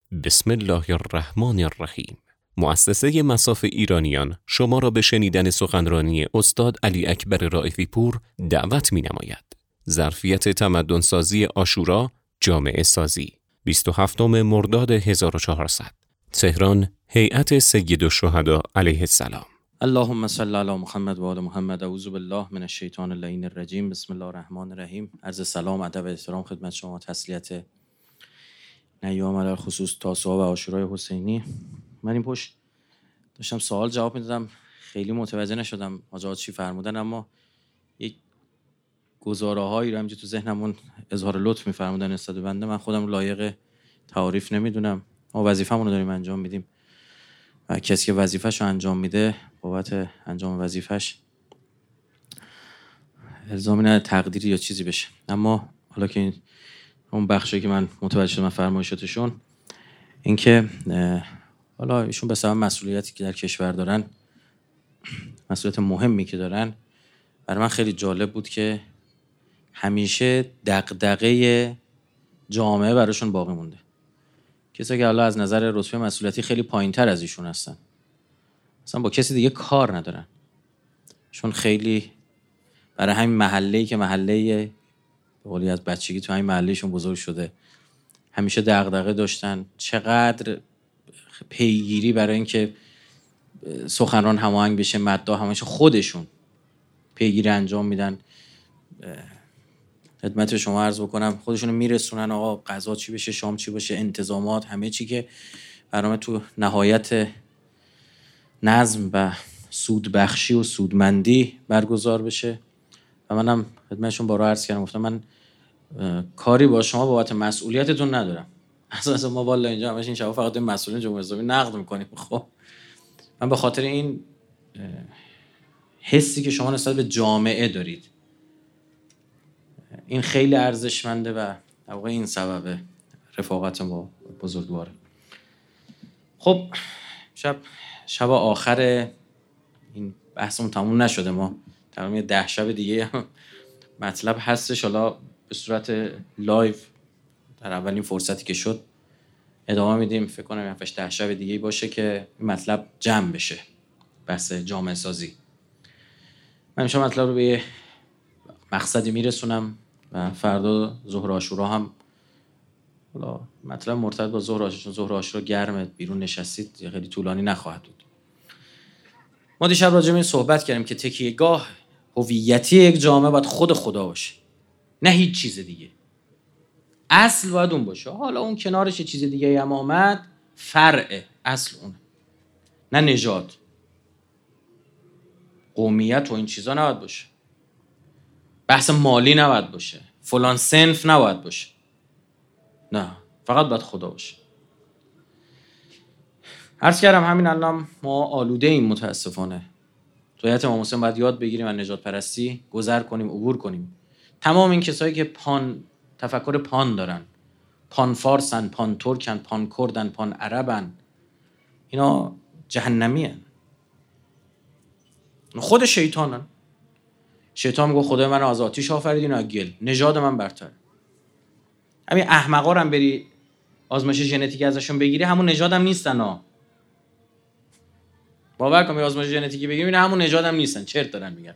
بسم الله الرحمن الرحیم. مؤسسه مصاف ایرانیان شما را به شنیدن سخنرانی استاد علی اکبر رائفی پور دعوت می نماید. ظرفیت تمدن سازی عاشورا، جامعه سازی، 27 مرداد 1400، تهران، هیئت سید الشهدا علیه السلام. اللهم صل علی محمد و آل محمد. اعوذ بالله من الشیطان اللعین الرجیم. بسم الله الرحمن الرحیم. عرض سلام، ادب و احترام خدمت شما. تسلیت نیام علی خصوص تاسوعا و عاشورای حسینی. من این پشت داشتم سوال جواب میدادم، خیلی متوجه نشدم حاجات چی فرمودن، اما یک گزاره‌هایی رو همینجوری تو ذهنمون اظهار لطف می‌فرمودن نسبت به بنده. من خودم لایق تعریف نمیدونم، ما وظیفه‌مون رو داریم انجام میدیم و کسی که وظیفه‌شو انجام میده بابت انجام وظیفه‌ش الزامی نداره تقدیری یا چیزی بشه. اما حالا که اون بخشی که من متوجه شدم فرمایشاتشون، این که حالا ایشون به سبب مسئولیتی که در کشور دارن، مسئولیت مهمی که دارن، برای من خیلی جالب بود که همیشه دغدغه جامعه براشون باقی مونده. کسایی که حالا از نظر رتبه مسئولیتی خیلی پایین‌تر از ایشون هستن، اصلا با کسی دیگه کار ندارن. چون خیلی برای همین محله‌ای که محله به قولی از بچگی تو همین محلهشون بزرگ شده، همیشه دغدغه داشتن چقدر پیگیری برای اینکه سخنران هماهنگ بشه، مداح همش خودشون پیگیری انجام میدن. خدمت شما عرض بکنم خودشونو میرسونن آقا غذا چی بشه، شام چی باشه، انتظامات، همه چی که برنامه تو نهایت نظم و سودبخشی و سودمندی برگزار بشه. و منم خدمتشون بارها عرض کردم، گفتم من کاری با شما بابت مسئولیتتون ندارم. اصلا ما والا اینجا همش این شبا فقط مسئولین جمهوری اسلامی نقد میکنیم. خب من به خاطر این حسی که شما نسبت به جامعه دارید، این خیلی ارزشمنده و در واقع این سبب رفاقت ما بزرگواره. خب شب آخر این بحثمون تموم نشده، ما تقریبا 10 شب دیگه هم مطلب هستش. حالا به صورت لایو در اولین فرصتی که شد ادامه میدیم. فکر کنم 7-10 شب دیگه باشه که این مطلب جمع بشه، بحث جامعه سازی. من میشه مطلب رو به یه مقصدی میرسونم و فردا ظهر عاشورا هم حالا مطلب مرتبط با ظهر عاشورا، چون ظهر عاشورا گرمه، بیرون نشستید، خیلی طولانی نخواهد بود. ما دیشب راجع به این صحبت کردیم که تکیهگاه هویتی یک جامعه باید خود خدا باشه، نه هیچ چیز دیگه. اصل باید اون باشه. حالا اون کنارش چیز دیگه هم آمد، فرعه، اصل اونه، نه نژاد، قومیت و این چیزا نباید باشه، بحث مالی نباید باشه، فلان صنف نباید باشه، نه، فقط باید خدا باشه. عرض کردم همین الان ما آلوده ایم متاسفانه. تو هیئت امام حسین باید یاد بگیریم و نژاد پرستی گذر کنیم، عبور کنیم. تمام این کسایی که تفکر پان دارن، پان فارسن، پان ترکن، پان کردن، پان عربن، اینا جهنمی هن. خود شیطانن. شیطان میگه خدای من از آتش آفرید، اینا گل، نژاد من برتره. همین احمقا رو هم بری آزمایش ژنتیکی ازشون بگیری، همون نژادم نیستن ها. باور کن آزمایش ژنتیکی بگیری اینا همون نژادم نیستن، چرت دارن میگن.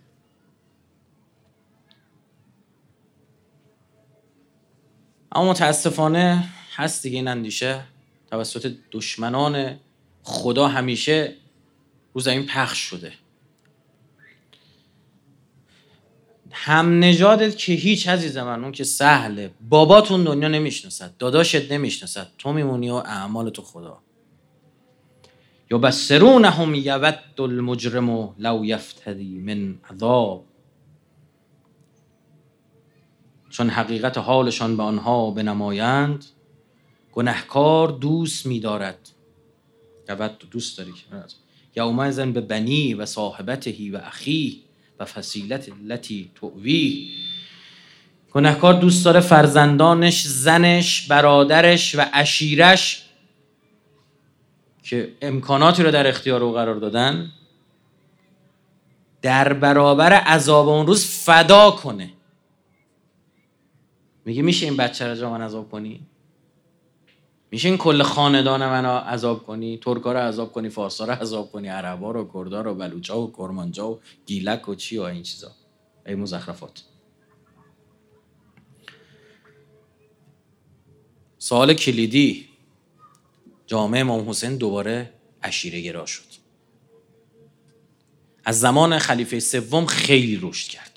اما متاسفانه هست دیگه این اندیشه توسط دشمنان خدا همیشه رو زمین پخش شده. هم نژادت که هیچ عزیز من، اون که سهله، باباتون دنیا نمیشناسد، داداشت نمیشناسد، تو میمونی و اعمال تو خدا. یا بسرونهم یود المجرم لو یفتدی من عذاب، چون حقیقت حالشان به آنها بنمایند، گنهکار دوست می‌دارد. یود دوست داری که یومئذ به بنی و صاحبته و اخیه و فصیلت التی تؤویه. گنهکار دوست داره فرزندانش، زنش، برادرش و عشیرش که امکاناتی رو در اختیار او قرار دادن، در برابر عذاب اون روز فدا کنه. میگه میشه این بچه رو جا من عذاب کنی؟ میشه این کل خاندان منو عذاب کنی، ترکا رو عذاب کنی، فارسا رو عذاب کنی، عربا رو، کردا رو، بلوچا و کرمانجا و گیلک و چی و این چیزا، ای مزخرفات. سوال کلیدی، جامعه امام حسین دوباره عشیره گرا شد. از زمان خلیفه سوم خیلی رشد کرد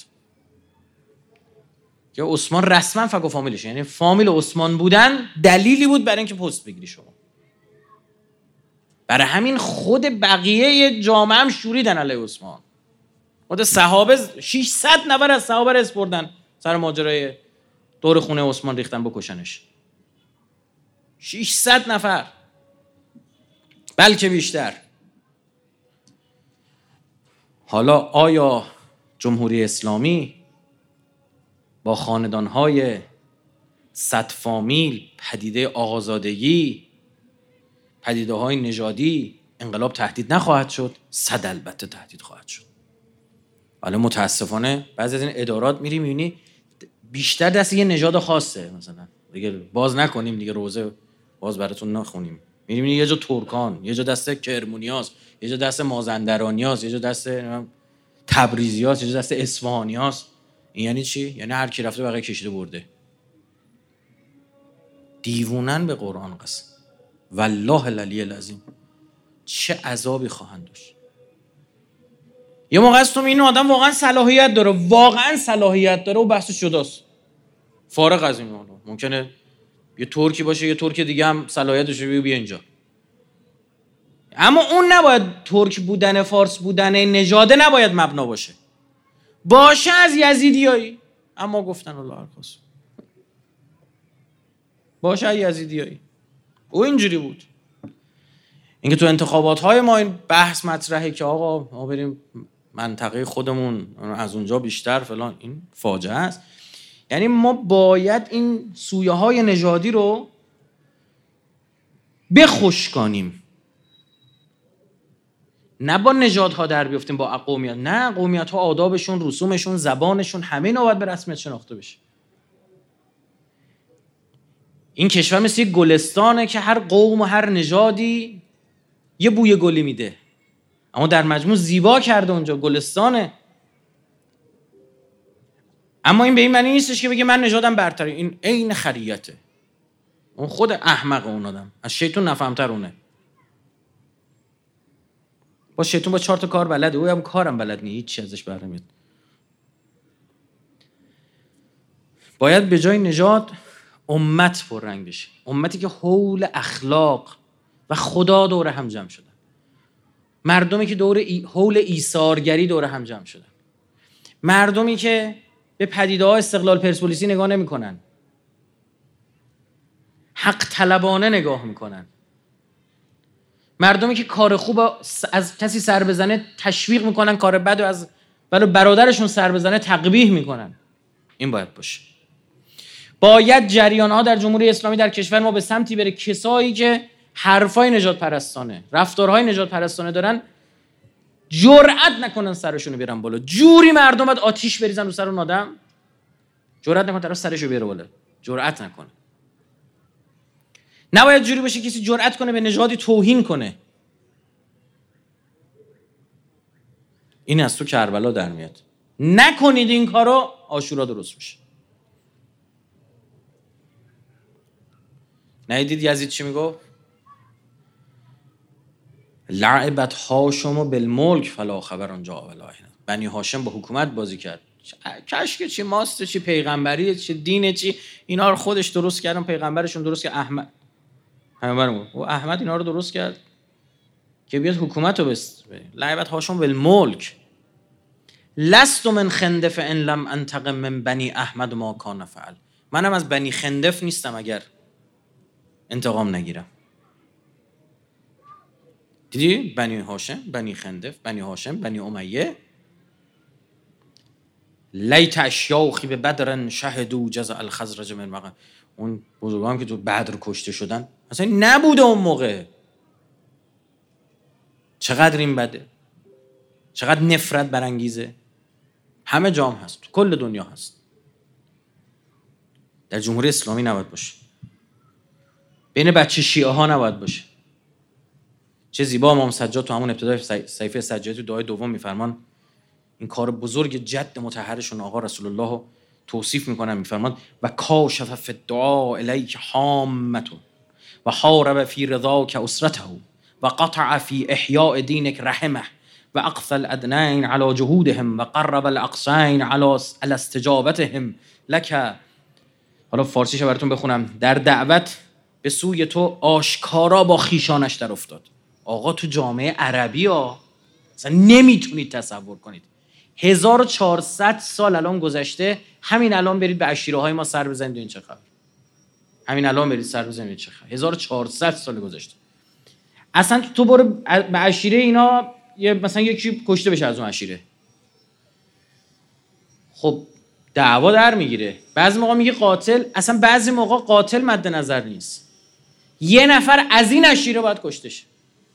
که عثمان رسما فک و فامیلش، یعنی فامیل عثمان بودن دلیلی بود برای اینکه پست بگیری شما. برای همین خود بقیه جامعه هم شوریدن علیه عثمان. خود صحابه 600 نفر از صحابه رو اسپردن سر ماجرای دور خونه عثمان ریختن بکشنش. 600 نفر، بلکه بیشتر. حالا آیا جمهوری اسلامی با خاندانهای 100 فامیل، پدیده آقازادگی، پدیده های نژادی انقلاب تهدید نخواهد شد؟ 100 البته تهدید خواهد شد. ولی متاسفانه بعضی از این ادارات میری میبینی بیشتر دست یه نژاد خاصه، مثلا دیگه باز نکنیم دیگه، روزه باز براتون نخونیم، میری میبینی یه جا ترکان، یه جا دست کرمونیاست، یه جا دست مازندرانیاست، یه جا دست تبریزیاست، یه جا دست اصفهانیاست. این یعنی چی؟ یعنی هر کی رفته بقیه کشیده برده. دیوونن به قرآن قسم، والله العلی العظیم چه عذابی خواهند داشت. یه موقع است تو این آدم واقعا صلاحیت داره و بحثش جداست، فارغ از این ممکنه یه ترکی باشه، یه ترک دیگه هم صلاحیتش رو بیا اینجا، اما اون نباید ترک بودن، فارس بودن، نژاده نباید مبنا باشه از یزیدیایی. اما گفتن الله ارخص باشه از یزیدیایی. او اینجوری بود. اینکه تو انتخابات های ما این بحث مطرحه که آقا ما بریم منطقه خودمون از اونجا بیشتر فلان، این فاجعه است. یعنی ما باید این سویه های نژادی رو بخشکانیم، نه با نژادها در بیافتیم، با قومیت. نه، قومیت ها آدابشون، رسومشون، زبانشون، همه اینا باید به رسمیت شناخته بشه. این کشور مثل یک گلستانه که هر قوم و هر نژادی یه بوی گلی میده، اما در مجموع زیبا کرده اونجا، گلستانه. اما این به این معنی نیستش که بگه من نژادم برتره. این عین خریته. اون خود احمق اون آدم، از شیطون نفهمتر اونه. با شیطون با 4 تا کار بلده، او هم کارم بلد نیست، هیچ چیز ازش بر نمیاد. باید به جای نژاد امت پررنگ بشه، امتی که حول اخلاق و خدا دور هم جمع شدن، مردمی که حول ایثارگری دور هم جمع شدن، مردمی که به پدیده‌های استقلال پرسپولیسی نگاه نمی‌کنن، حق طلبانه نگاه میکنن، مردمی که کار خوب از کسی سر بزنه تشویق میکنن، کار بد از برادرشون سر بزنه تقبیح میکنن. این باید باشه. باید جریان ها در جمهوری اسلامی در کشور ما به سمتی بره کسایی که حرفای نجات پرستانه، رفتارهای نجات پرستانه دارن، جرأت نکنن سرشونو بیارن بالا. جوری مردم باید آتیش بریزن رو سر اون آدم، جرأت نکنه طرف سرشو بیاره بالا، جرأت نکنه. نباید جوری باشه کسی جرأت کنه به نژادی توهین کنه. این از تو کربلا در میاد. نکنید این کارو، عاشورا درست میشه. ندیدید یزید چی میگفت؟ لعبت هاشم بالملک فلا خبر آنجا ولا هنا. بنی هاشم با حکومت بازی کرد. کشک چی ماست، چی پیغمبری، چی دین، چی اینا رو خودش درست کردن. پیغمبرشون درست کرد، احمد پیغمبرمون و احمد اینا رو درست کرد که بیاد حکومت رو بست. لعبت هاشم بالملک لست من خندف ان لم انتقم من بنی احمد ما کان فعل. منم از بنی خندف نیستم اگر انتقام نگیرم. دیدی؟ بنی هاشم، بنی خندف، بنی هاشم، بنی امیه. لیت اشیاخی به بدرن شهدو جزع الخزرج من مقام. اون بزرگان که تو بدر کشته شدن اصلا نبوده اون موقع. چقدر این بده، چقدر نفرت برانگیزه. همه جام هست، تو کل دنیا هست، در جمهوری اسلامی نباید باشه. بین بچه شیعه ها نباید باشه. چه زیبا امام سجاد تو همون ابتدای صحیفه سجادی تو دعای دوم میفرمان این کار بزرگ جد مطهرشون آقا رسول الله رو توصیف میکنن، میفرمان و کاشف فی الدعاء الیک حامته و حارب فی رضاک اسرته و قطع فی احیاء دینک رحمه و اقصى الادنین علی جهودهم و قرب الاقصین علی استجابتهم لک. حالا فارسیش براتون بخونم. در دعوت به سوی تو آشکارا با خیشانش در افتاد. آقا تو جامعه عربی ها اصلا نمیتونید تصور کنید 1400 سال الان گذشته، همین الان برید به عشیره های ما سر بزنید این چه خبر. همین الان برید سر بزنید چه خبر. 1400 سال گذشته. اصلا تو برو به عشیره اینا مثلا یکی کشته بشه از اون عشیره، خب دعوا در میگیره. بعضی موقع میگه قاتل، اصلا بعضی موقع قاتل مد نظر نیست، یه نفر از این عشیره باید کشته شه،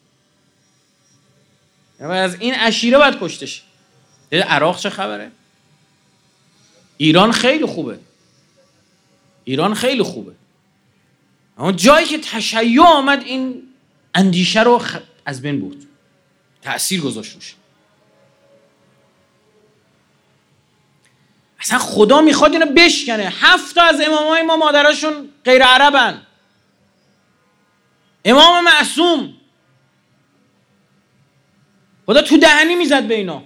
از این عشیره باید کشته شه. عراق چه خبره؟ ایران خیلی خوبه، ایران خیلی خوبه، اما جایی که تشیع آمد این اندیشه رو از بین برد، تأثیر گذاشت روش. اصلا خدا میخواد اینو بشکنه. 7 تا از امامای ما مادرشون غیر عربن. امام معصوم خدا تو دهنی میزد به اینا.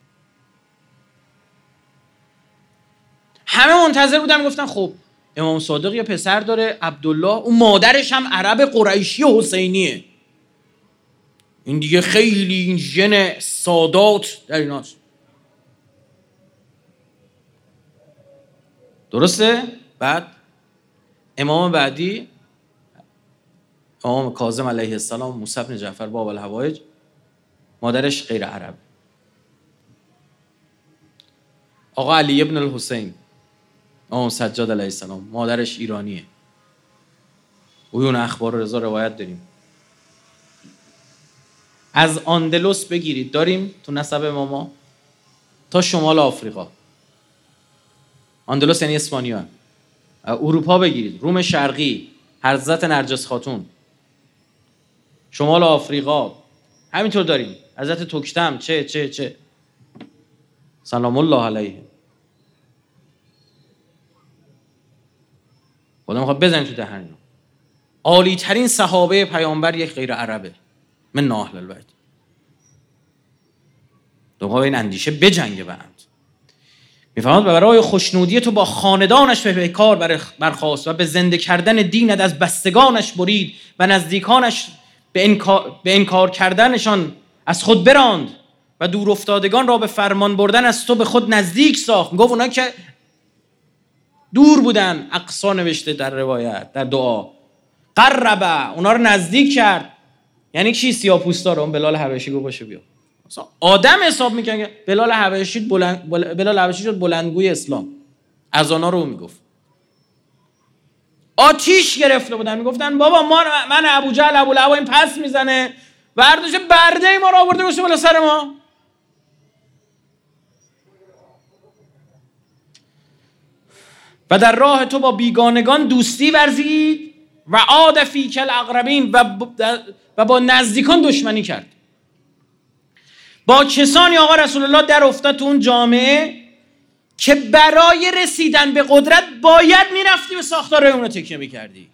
همه منتظر بودن، میگفتن خب امام صادق یه پسر داره عبدالله، اون مادرش هم عرب قریشی و حسینیه، این دیگه خیلی این ژن سادات در ایناست. درسته؟ بعد امام بعدی امام کاظم علیه السلام، موسی بن جعفر باب الحوائج، مادرش غیر عرب. آقا علی ابن الحسین امام سجاد علیه السلام، مادرش ایرانیه. اون اخبار رضا روایت داریم. از اندلس بگیرید داریم تو نسب اماما تا شمال آفریقا. اندلس یعنی اسپانیا. اروپا بگیرید، روم شرقی، حضرت نرجس خاتون، شمال آفریقا همینطور داریم، حضرت توکتم، چه سلام الله علیه. خدا میخواد بزنید تو دهن اینا. عالی ترین صحابه پیامبر یک غیر عربه من اهل البیت. دوها این اندیشه بجنگه بند. میفهمد برای خوشنودی تو با خاندانش به پیکار برخاست و به زنده کردن دینت از بستگانش برید و نزدیکانش به انکار کردنشان از خود براند و دور افتادگان را به فرمان بردن از تو به خود نزدیک ساخت. گفت اونا که دور بودن، اقصا نوشته در روایت در دعا، قربه اونا رو نزدیک کرد. یعنی کی؟ سیاه‌پوستا رو. اون بلال حبشی گفت باشه بیا. آدم حساب میکنه که بلال حبشی شد بلندگوی اسلام، از آنها رو میگفت. آتیش گرفته بودن، میگفتن بابا من ابو جهل ابو لهب این پس میزنه، برداشت برده ما رو آورده گوشه بالا سر ما. و در راه تو با بیگانگان دوستی ورزید و عاد فیک الاقربین و با نزدیکان دشمنی کرد. با کسانی آقا رسول الله در افتاد تو اون جامعه که برای رسیدن به قدرت باید میرفتی به ساختار اون رو تکیه میکردی.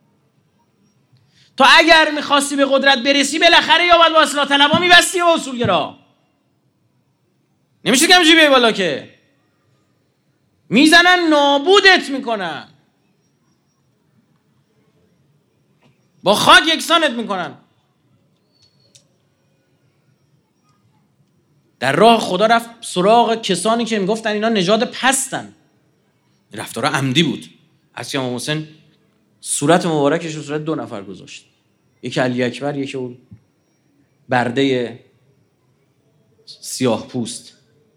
تا اگر میخواستی به قدرت برسی بالاخره یا باید با اصلاح طلبا میبستی یا اصولگرا. نمیشه که همجوری بیای بالا که میزنن نابودت میکنن، با خاک یکسانت میکنن. در راه خدا رفت سراغ کسانی که میگفتن اینا نژاد پستن. رفتار عمدی بود. از امام حسین صورت مبارکش رو صورت 2 نفر گذاشت، یکی علی اکبر، یکی اون برده سیاه پوست.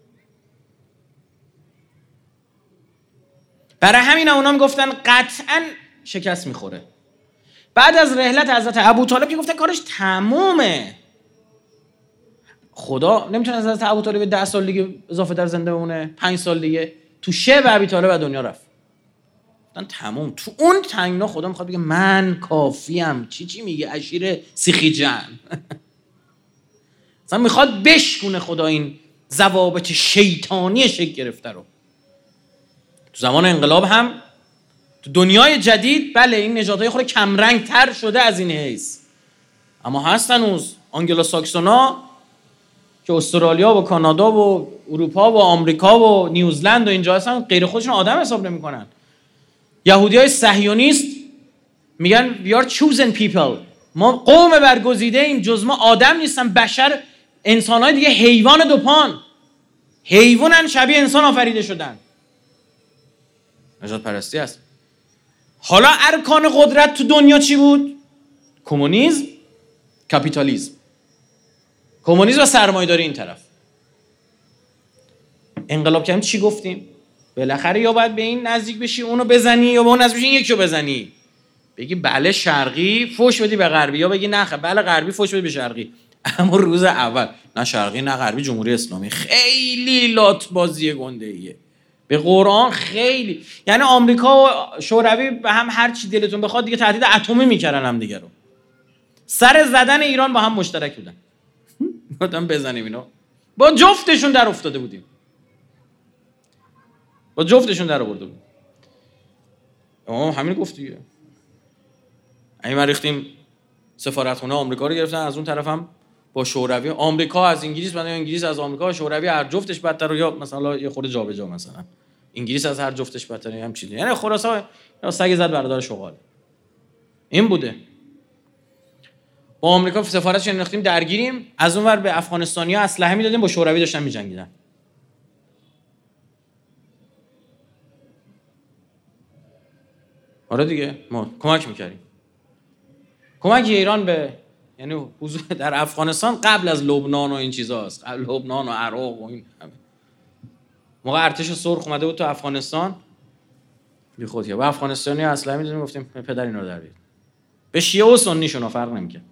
برای همین اونا میگفتن قطعا شکست میخوره. بعد از رحلت حضرت ابوطالب که گفتن کارش تمومه، خدا نمیتونه از حضرت ابوطالب 10 سال دیگه اضافه در زنده بمونه، 5 سال دیگه تو شب ابوطالب از دنیا رفت. تمام. تو اون تنگنا خدا میخواد بگه من کافیم. چی میگه اشیر سیخیجن؟ مثلا میخواد بشکونه خدا این ضوابط شیطانی شکل گرفته رو. تو زمان انقلاب هم تو دنیای جدید بله این نژادهای خود کمرنگ تر شده از این حیث، اما هستن هنوز آنگلو ساکسونا که استرالیا و کانادا و اروپا و آمریکا و نیوزلند و اینجا هستن، غیر خودشون آدم حساب نمی‌کنن. یهودیای صهیونیست میگن we are chosen people، ما قوم برگزیده ایم، جز ما آدم نیستن، بشر، انسان‌های دیگه حیوان دوپان، حیوانن، شبیه انسان آفریده شدن. نژاد پرستی است. حالا ارکان قدرت تو دنیا چی بود؟ کمونیسم، کاپیتالیسم. کمونیسم و سرمایه‌داری این طرف. انقلاب کردیم چی گفتیم؟ بالاخره یا باید به این نزدیک بشی اونو بزنی، یا به اون نزدیک بشی این یکیو بزنی. بگی بله شرقی فوش بدی به غربی، یا بگی نه بله غربی فوش بدی به شرقی. اما روز اول نه شرقی نه غربی، جمهوری اسلامی. خیلی لات بازی گنده‌ایه به قرآن، خیلی. یعنی آمریکا و شوروی به هم هر چی دلتون بخواد دیگه تهدید اتمی میکردن هم دیگه رو. سر زدن ایران با هم مشترک بودن. گفتم بزنیم اینو. با جفتشون در افتاده بودیم. با جفتشون در آورده بود. همین گفت دیگه. این ما ریختیم سفارتخونه آمریکا رو گرفتن، از اون طرف هم با شوروی، آمریکا از انگلیس، بعد انگلیس از آمریکا، شوروی هر جفتش بدتر، یا مثلا یه خورده جابجا، مثلا انگلیس از هر جفتش بدتر، هم چیزی. یعنی خلاصا یا سگ زد برادر شغال. این بوده. با آمریکا سفارتش انداختیم درگیریم، از اون ور به افغانستانی‌ها اسلحه میدادیم، با شوروی داشتن میجنگیدن. آره دیگه ما کمک میکردیم. کمک ایران به یعنی حضور در افغانستان قبل از لبنان و این چیزاست، قبل لبنان و عراق و این همه. موقع ارتش سرخ اومده بود تو افغانستان، بی خود که با افغانستانی اسلحه میدادیم، گفتیم پدر اینا رو در بیارید. به شیعه و سنیشون فرق نمیکنه.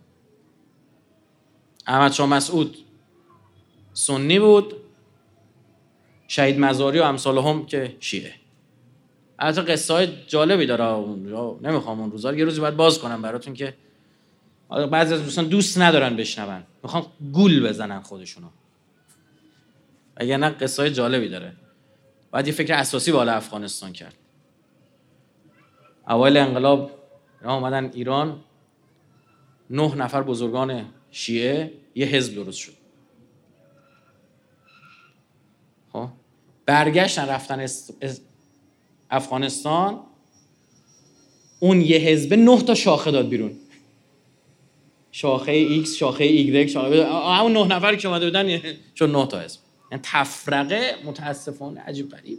احمد شاه مسعود سنی بود، شهید مزاری و امثالهم که شیعه. البته قصه های جالبی داره اونجا، نمیخوام اون روزا یه روزی باید باز کنم براتون که بعضی از دوستان دوست ندارن بشنون، میخوان گول بزنن خودشونو. اگه نه قصه های جالبی داره. باید یه فکر اساسی بالا افغانستان کرد. اوایل انقلاب اومدن ایران، 9 نفر بزرگان شیعه یه حزب درست شد. خب برگشتن رفتن افغانستان، اون یه حزب 9 تا شاخه داد بیرون. شاخه X، شاخه Y، شاخه همون 9 نفر که اومده بودن شد 9 تا حزب. یعنی تفرقه متاسفانه عجیب غریب.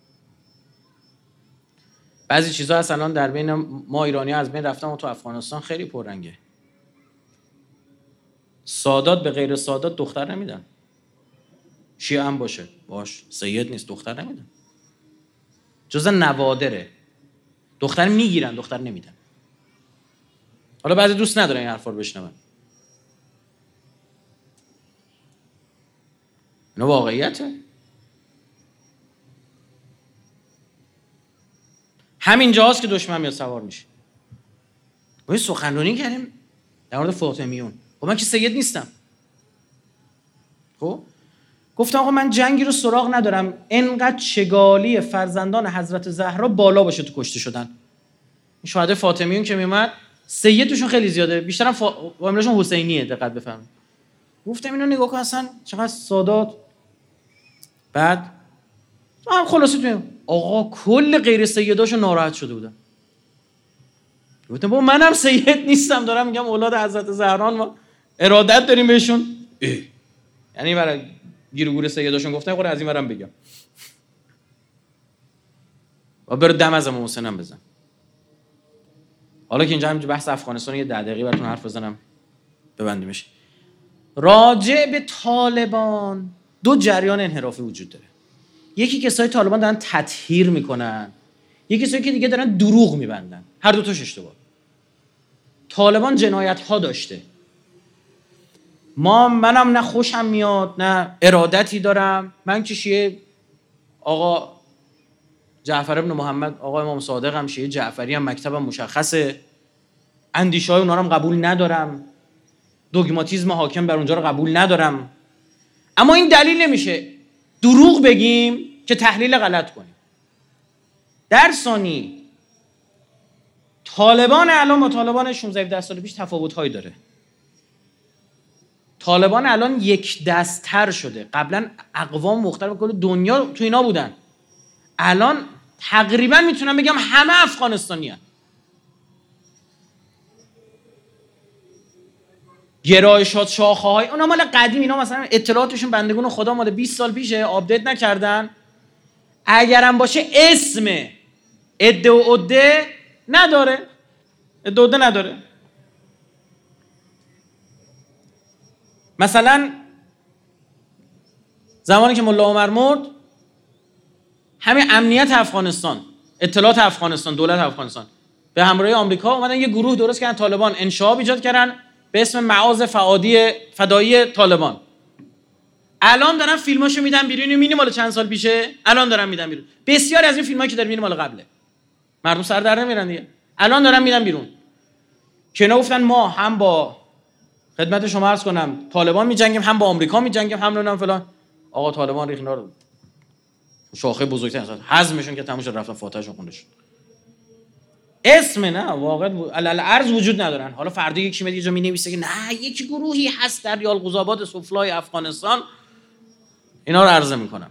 بعضی چیزا هست الان در بین ما ایرانی‌ها از بین رفتن و تو افغانستان خیلی پررنگه. سادات به غیر سادات دختر نمیدن. شیعه هم باشه باش، سید نیست، دختر نمیدن. جزء نوادره. دختر میگیرن، دختر نمیدن. حالا بعضی دوست ندارن این حرفا رو بشنون. اینا واقعیته. همین جاست که دشمن میاد سوار میشه. ما سخنرانی کردیم در مورد فاطمیون. خب من که سید نیستم. خب گفتم آقا من جنگی رو سراغ ندارم، انقدر چگالی فرزندان حضرت زهرا بالا باشه تو کشته شدن. این شهدای فاطمیون که میومد سیدشون خیلی زیاده، بیشترم فامیلشون حسینیه، دقت بفرمایید. گفتم اینو نگاه کن اصلا چقدر سادات. بعد هم خلاصه تو آقا کل غیر سیداشو ناراحت شده بودن. گفتم بابا منم سید نیستم، دارم میگم اولاد حضرت زهران ما ارادت داریم بهشون. یعنی برای گیر و گور سیداشون گفتم خود از این برم بگم و برو دم از امام حسینم بزن. حالا که اینجا همینجا بحث افغانستان یه 10 دقیقه براتون حرف بزنم ببندیمش. راجع به طالبان 2 جریان انحرافی وجود داره. یکی کسای طالبان دارن تطهیر میکنن، یکی کسایی که دیگه دارن دروغ میبندن. هر دو تاش اشتباه. طالبان جنایت ها داشته. منم نه خوشم میاد نه ارادتی دارم. من که شیعه آقا جعفر ابن محمد آقا امام صادق هم شیعه جعفری هم مکتبم مشخصه، اندیشه‌های اونا رو هم قبول ندارم، دوگماتیسم حاکم بر اونجا رو قبول ندارم. اما این دلیل نمیشه دروغ بگیم که تحلیل غلط کنیم. در ثانی طالبان الان با طالبان 16 سال پیش تفاوت‌هایی داره. طالبان الان یک دست‌تر شده. قبلا اقوام مختلف کل دنیا تو اینا بودن. الان تقریبا میتونم بگم همه افغانستانیان. گرایشات شاخه‌های اونا مال قدیم، اینا مثلا اطلاعاتشون بندگون خدا مال 20 سال پیشه، آپدیت نکردن. اگرم باشه اسم عده و عده نداره، عده و عده نداره. مثلا زمانی که ملا عمر مرد، همین امنیت افغانستان، اطلاعات افغانستان، دولت افغانستان به همراهی آمریکا اومدن یه گروه درست کردن، طالبان انشعاب ایجاد کردن به اسم معاذ فدایی طالبان. الان دارن فیلماشو میدن بیرون. میبینی مال چند سال پیشه، الان دارن میدن بیرون. بسیاری از این فیلمایی که دارن میبینی مال قبله. مردم سر در نمیرن دیگه. الان دارن میدن بیرون. که اینا گفتن ما هم با خدمت شما عرض کنم طالبان میجنگیم، هم با آمریکا میجنگیم، هم نمیدونم فلان. آقا طالبان ریخنا رو شاخه بزرگتر اصلا حزمشون که تموم شد رفتن فاتحهشون خونده شد. اسم نه واقعا الارض وجود ندارن. حالا فردا یکی میاد یه جا مینویسه که نه یک گروهی هست در یالقوزآباد سفلای افغانستان، اینا رو عرضه میکنم.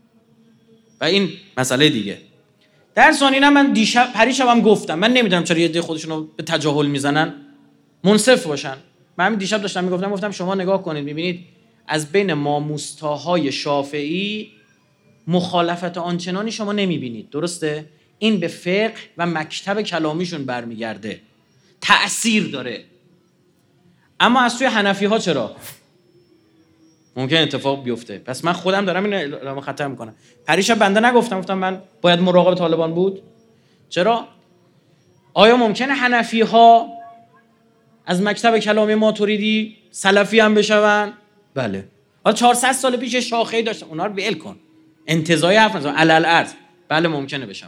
و این مسئله دیگه. در ثانی من پریشبم گفتم، من نمیدونم چرا یه عده خودشونو به تجاهل میزنن، منصف باشن. من همین دیشب داشتم گفتم شما نگاه کنید میبینید از بین ماموستاهای شافعی مخالفت آنچنانی شما نمیبینید، درسته؟ این به فقه و مکتب کلامیشون برمیگرده، تأثیر داره. اما از توی حنفی ها چرا؟ ممکن اتفاق بیفته. پس من خودم دارم این اعلام خطر میکنم. پریشب بنده گفتم من باید مراقب طالبان بود. چرا؟ آیا ممکنه حنفی ها از مکتب کلامی ماتوریدی سلفی هم بشون؟ بله. حالا 400 سال پیش شاخه‌ای داشتن، اونا رو ول کن. انتزاعی حرف نزن، علل ارز. بله ممکنه بشون.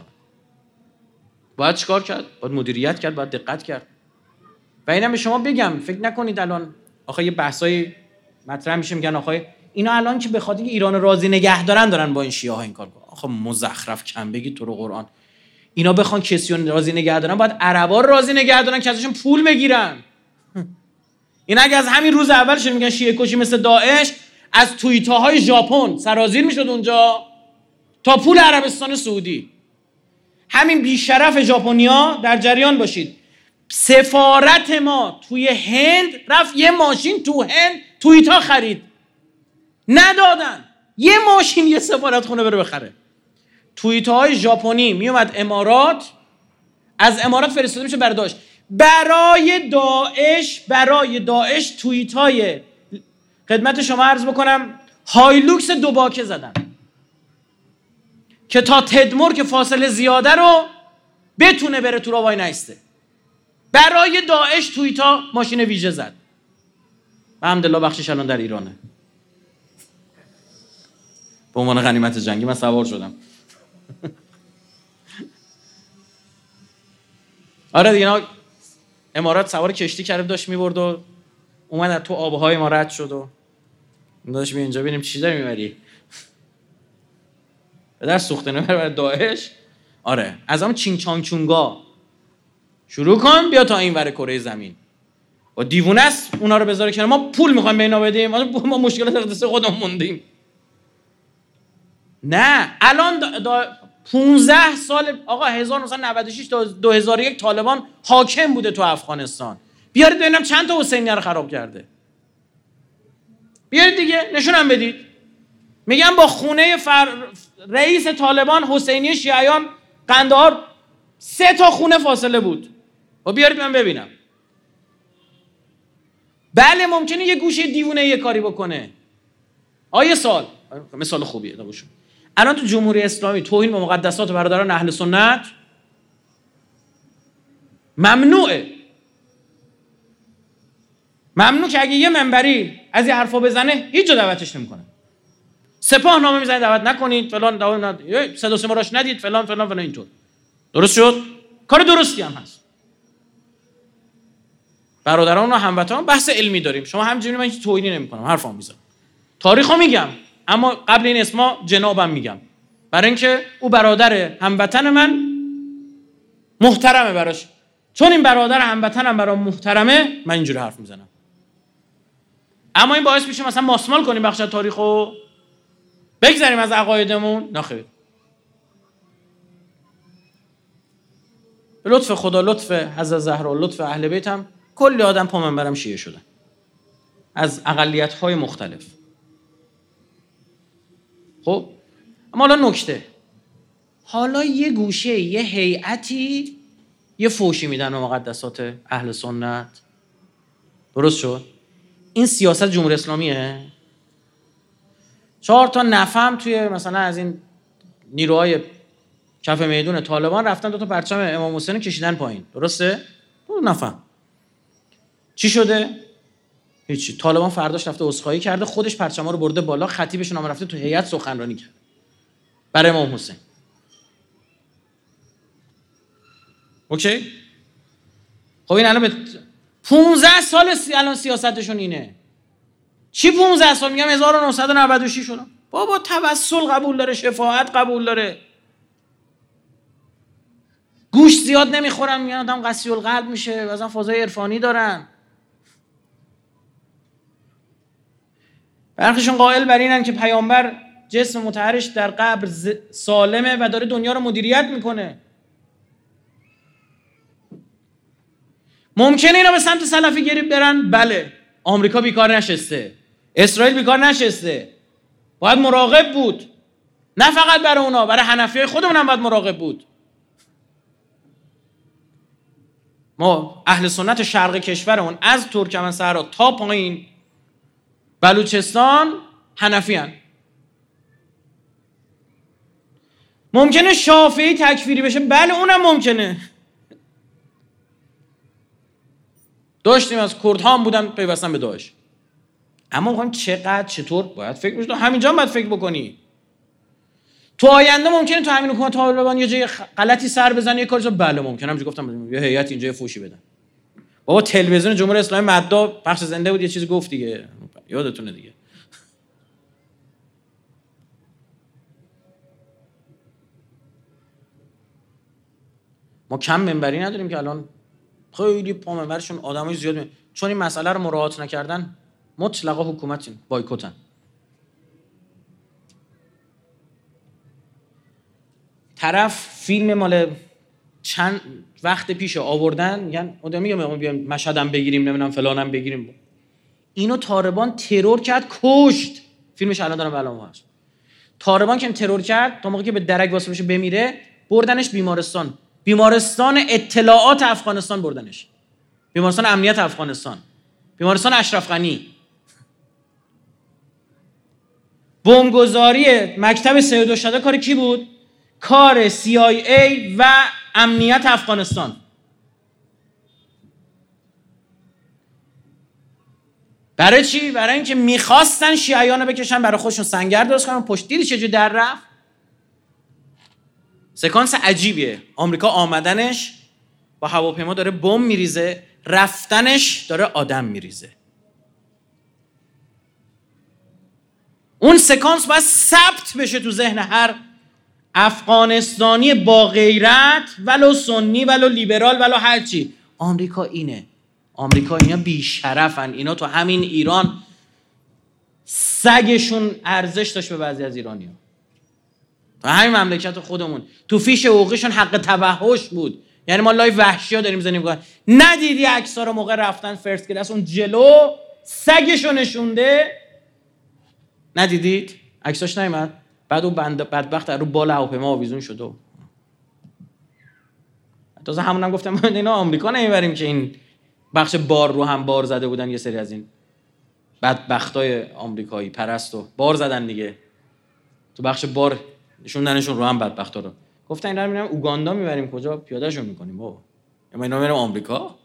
باید چیکار کرد؟ باید مدیریت کرد، باید دقت کرد. و اینم به شما بگم فکر نکنید الان آخه یه بحثای مطرح میشه میگن آخه اینا الان که بخاطر ایران راضی نگه دارن با این شیعه ها این کار کنن. آخه مزخرف کم بگید تو رو قرآن. اینا بخوان کسی رو راضی نگه دارن باید عربا رو راضی نگه دارن که ازشون پول بگیرن. این اگه از همین روز اولش میگن شیعه کشی مثل داعش، از توییتاهای ژاپن سرازیر میشد اونجا تا پول عربستان سعودی. همین بیشرف ژاپنیا در جریان باشید. سفارت ما توی هند رفت یه ماشین تو هند توییتا خرید، ندادن. یه ماشین یه سفارت خونه بره بخره. توییتاهای ژاپنی میومد امارات، از امارات فرستاده میشه برای داعش توییتای خدمت شما عرض بکنم هایلوکس 2 باکه زدن که تا تدمر که فاصله زیاده رو بتونه بره تو راوای نیسته. برای داعش توییتا ماشین ویژه زد. الحمدلله بخشش الان در ایرانه. به عنوان غنیمت جنگی من سوار شدم. آره دیگه، امارات سوار کشتی کرد داشت میبرد و اومد تو آبهای ما رد شد و داشت بیا اینجا ببینیم چی داری میبری. به در سوخته نمیبره برای داعش. آره از هم چینگ چانگ چونگا شروع کن بیا تا این ور کره زمین. و دیوونه است اونا رو بذاره کنار. ما پول میخوایم به اینا بدیم، ما مشکلات اقتصادی خودمون موندیم. نه الان 15 سال آقا 1996 تا 2001 طالبان حاکم بوده تو افغانستان. بیارید ببینم چند تا حسینیه رو خراب کرده. بیارید دیگه نشونم بدید. میگم با خونه رئیس طالبان حسینی شیعیان قندهار 3 تا خونه فاصله بود. و بیارید من ببینم. بله ممکنه یه گوشه دیوونه یه کاری بکنه. آیه سال مثال خوبیه داشون. الان تو جمهوری اسلامی توهین به مقدسات برادران اهل سنت ممنوعه. ممنوع که اگه یه منبری از این حرفا بزنه هیچ جا دعوتش نمیکنه. سپاه نامه میزنید دعوت نکنید فلان، دعوت صدا سیما راش ندید فلان فلان فلان. اینطور درست شد؟ کار درستی هم هست. برادران و هموطنان بحث علمی داریم. شما همینجوری من هیچ توهینی نمی‌کنم، حرفام میزنم، تاریخو میگم، اما قبل این اسما جنابم میگم، برای اینکه او برادر هموطن من محترمه براش. چون این برادر هموطنم برام محترمه من اینجوری حرف میزنم. اما این باعث میشه مثلا ماسمال کنیم بخش تاریخو، بگذاریم از عقایدمون. نه خیر. به لطف خدا، لطف حضرت زهرا، لطف اهل بیت هم کلی آدم پا منبرم شیعه شدن از اقلیت‌های مختلف. خب اما حالا نکته، حالا یه گوشه یه هیئتی یه فوشی میدن به مقدسات اهل سنت. درست شد؟ این سیاست جمهوری اسلامیه. 4 تا نفهم توی مثلا از این نیروهای کف میدون طالبان رفتن 2 تا پرچم امام حسین کشیدن پایین. درسته؟ 2 نفهم. چی شده؟ هیچی. طالبان فرداش رفته عذرخواهی کرده، خودش پرچما رو برده بالا، خطیبشون هم رفته تو هیئت سخنرانی کرد برای امام حسین. اوکی؟ خب این الان 15 سال الان سیاستشون اینه. چی 15 سال؟ میگم 1996 شدم. بابا توسل قبول داره، شفاعت قبول داره، گوشت زیاد نمیخورن، میگن آدم قسی القلب میشه، مثلا فضای عرفانی دارن. برخیشون قائل بر اینن که پیامبر جسم متحرش در قبر سالمه و داره دنیا رو مدیریت میکنه. ممکنه اینا به سمت سلفی گری برن؟ بله. آمریکا بیکار نشسته، اسرائیل بیکار نشسته، باید مراقب بود. نه فقط برای اونا، برای حنفیای خودمون هم باید مراقب بود. ما اهل سنت شرق کشورمون از ترکمن صحرا تا پایین بلوچستان حنفی هن. ممکنه شافعی تکفیری بشه؟ بله اونم ممکنه. داشتیم از کردها هم بودن پیوستن به داعش. اما میگم چقدر چطور باید فکر بشه، همینجا باید فکر بکنی. تو آینده ممکنه تو همین حکومت طالبان یه جای غلطی سر بزنه، یه کاری بله ممکنه. همونجوری گفتم یه هیئت اینجا فوشی بدن. بابا تلویزیون جمهوری اسلامی مدعا پخش زنده بود یه چیزی گفت دیگه، یادتونه دیگه. ما کم منبری نداریم که الان خیلی پا منبرشون آدمای زیاد چون این مسئله رو مراعات نکردن مطلقا حکومت بایکوتن. طرف فیلم مال چند وقت پیش آوردن، میگن آدم میگم بیام مشهدم بگیریم نمیدونم فلانم بگیریم. اینو طالبان ترور کرد، کشت. فیلمش الان دارم علامه هست. طالبان که ترور کرد تا موقعی که به درک واسه بشه بمیره، بردنش بیمارستان اطلاعات افغانستان، بردنش بیمارستان امنیت افغانستان، بیمارستان اشرف غنی. بمبگذاری مکتب سید الشهدا کار کی بود؟ کار CIA و امنیت افغانستان. برای چی؟ برای اینکه میخواستن شیعیان رو بکشن برای خودشون سنگر درست کنن. پشت دیدی چجوری در رفت؟ سکانس عجیبیه. آمریکا آمدنش با هواپیما داره بمب میریزه، رفتنش داره آدم میریزه. اون سکانس باید ثبت بشه تو ذهن هر افغانستانی با غیرت، ولو سنی ولو لیبرال ولو هر چی. آمریکا اینه. آمریکا اینا بیشرفن. اینا تو همین ایران سگشون ارزش داشت به بعضی از ایرانی‌ها. تو همین مملکت خودمون تو فیش حقوقیشون حق توحش بود. یعنی ما لایو وحشی‌ها داریم زنیم می‌کنن. ندیدی عکس‌ها رو موقع رفتن فرست کلاس اون جلو سگشو نشونده؟ ندیدید؟ عکساش نیومد؟ بعد اون بدبخت رو بال هواپیما آویزون شد. تازه همونم گفتم اینا آمریکا نمیبریم که این بخش بار رو هم بار زده بودن. یه سری از این بدبختای آمریکایی پرستو بار زدن دیگه، تو بخش بار نشوندنشون رو هم بدبختا رو. گفتن اینا رو میریم اوگاندا میبریم، کجا پیادهشون میکنیم بابا؟ اما اینا میریم آمریکا.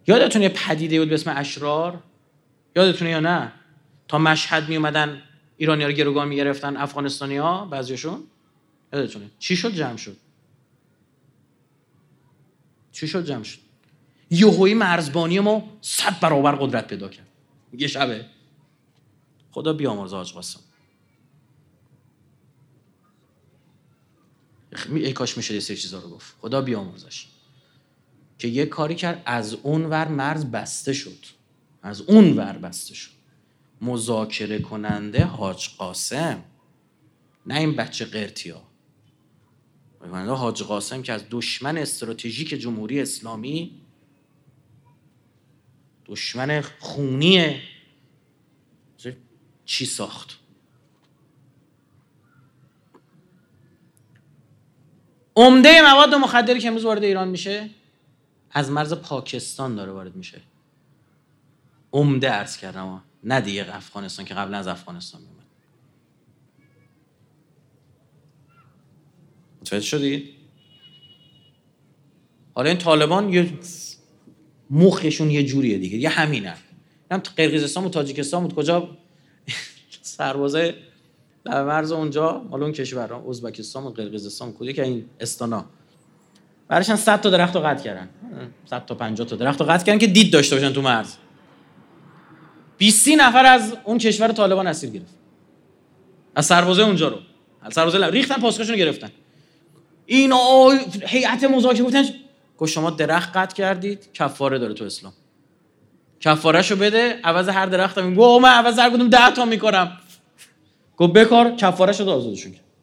یادتونه یه پدیده بود به اسم اشرار؟ یادتونه یا نه؟ تا مشهد می اومدن ایرانی‌ها رو گروگان میگرفتن افغانستانی‌ها، بعضیشون. یادتونه چی شد؟ جمع شد. چی شد؟ جمع شد. یهویی مرزبانی ما 100 برابر قدرت پیدا کرد یه شبه. خدا بیامرزه حاج قاسم. ای کاش میشه یه سری چیزا رو گفت. خدا بیامرزش. که یه کاری کرد از اون ور مرز بسته شد. از اون ور بسته شد. مذاکره کننده حاج قاسم، نه این بچه قرتیا. حاج قاسم که از دشمن استراتژیک جمهوری اسلامی، دشمن خونی، چی ساخت؟ عمده مواد مخدری که امروز وارد ایران میشه از مرز پاکستان داره وارد میشه. عمده عرض کردم، نه دیگه افغانستان که قبلا از افغانستان میومد. متوجه شدید؟ حالا این طالبان یه مخشون یه جوریه دیگه، یه همینه. هم قرقیزستان و تاجیکستان بود، کجا سربازای در مرز اونجا، مال اون کشورها، ازبکستان و قرقیزستان، کجا که این استانا، براشون 100 تا درخت رو قطع کردن، 100 تا 50 تا درخت رو قطع کردن که دید داشته باشن تو مرز. 20 نفر از اون کشور طالبان اسیر گرفت، از سربازای اونجا رو، از سربازای ریختن، پاسخشون رو گرفتن. اینا هیئت مذاکره گفتن گفت شما درخت قطع کردید، کفاره داره تو اسلام، کفارهشو بده، عوض هر درختم میگم من عوض هر کدوم 10 تا میکنم. گفت بکار، کفارهشو داد، آزادشون کرد.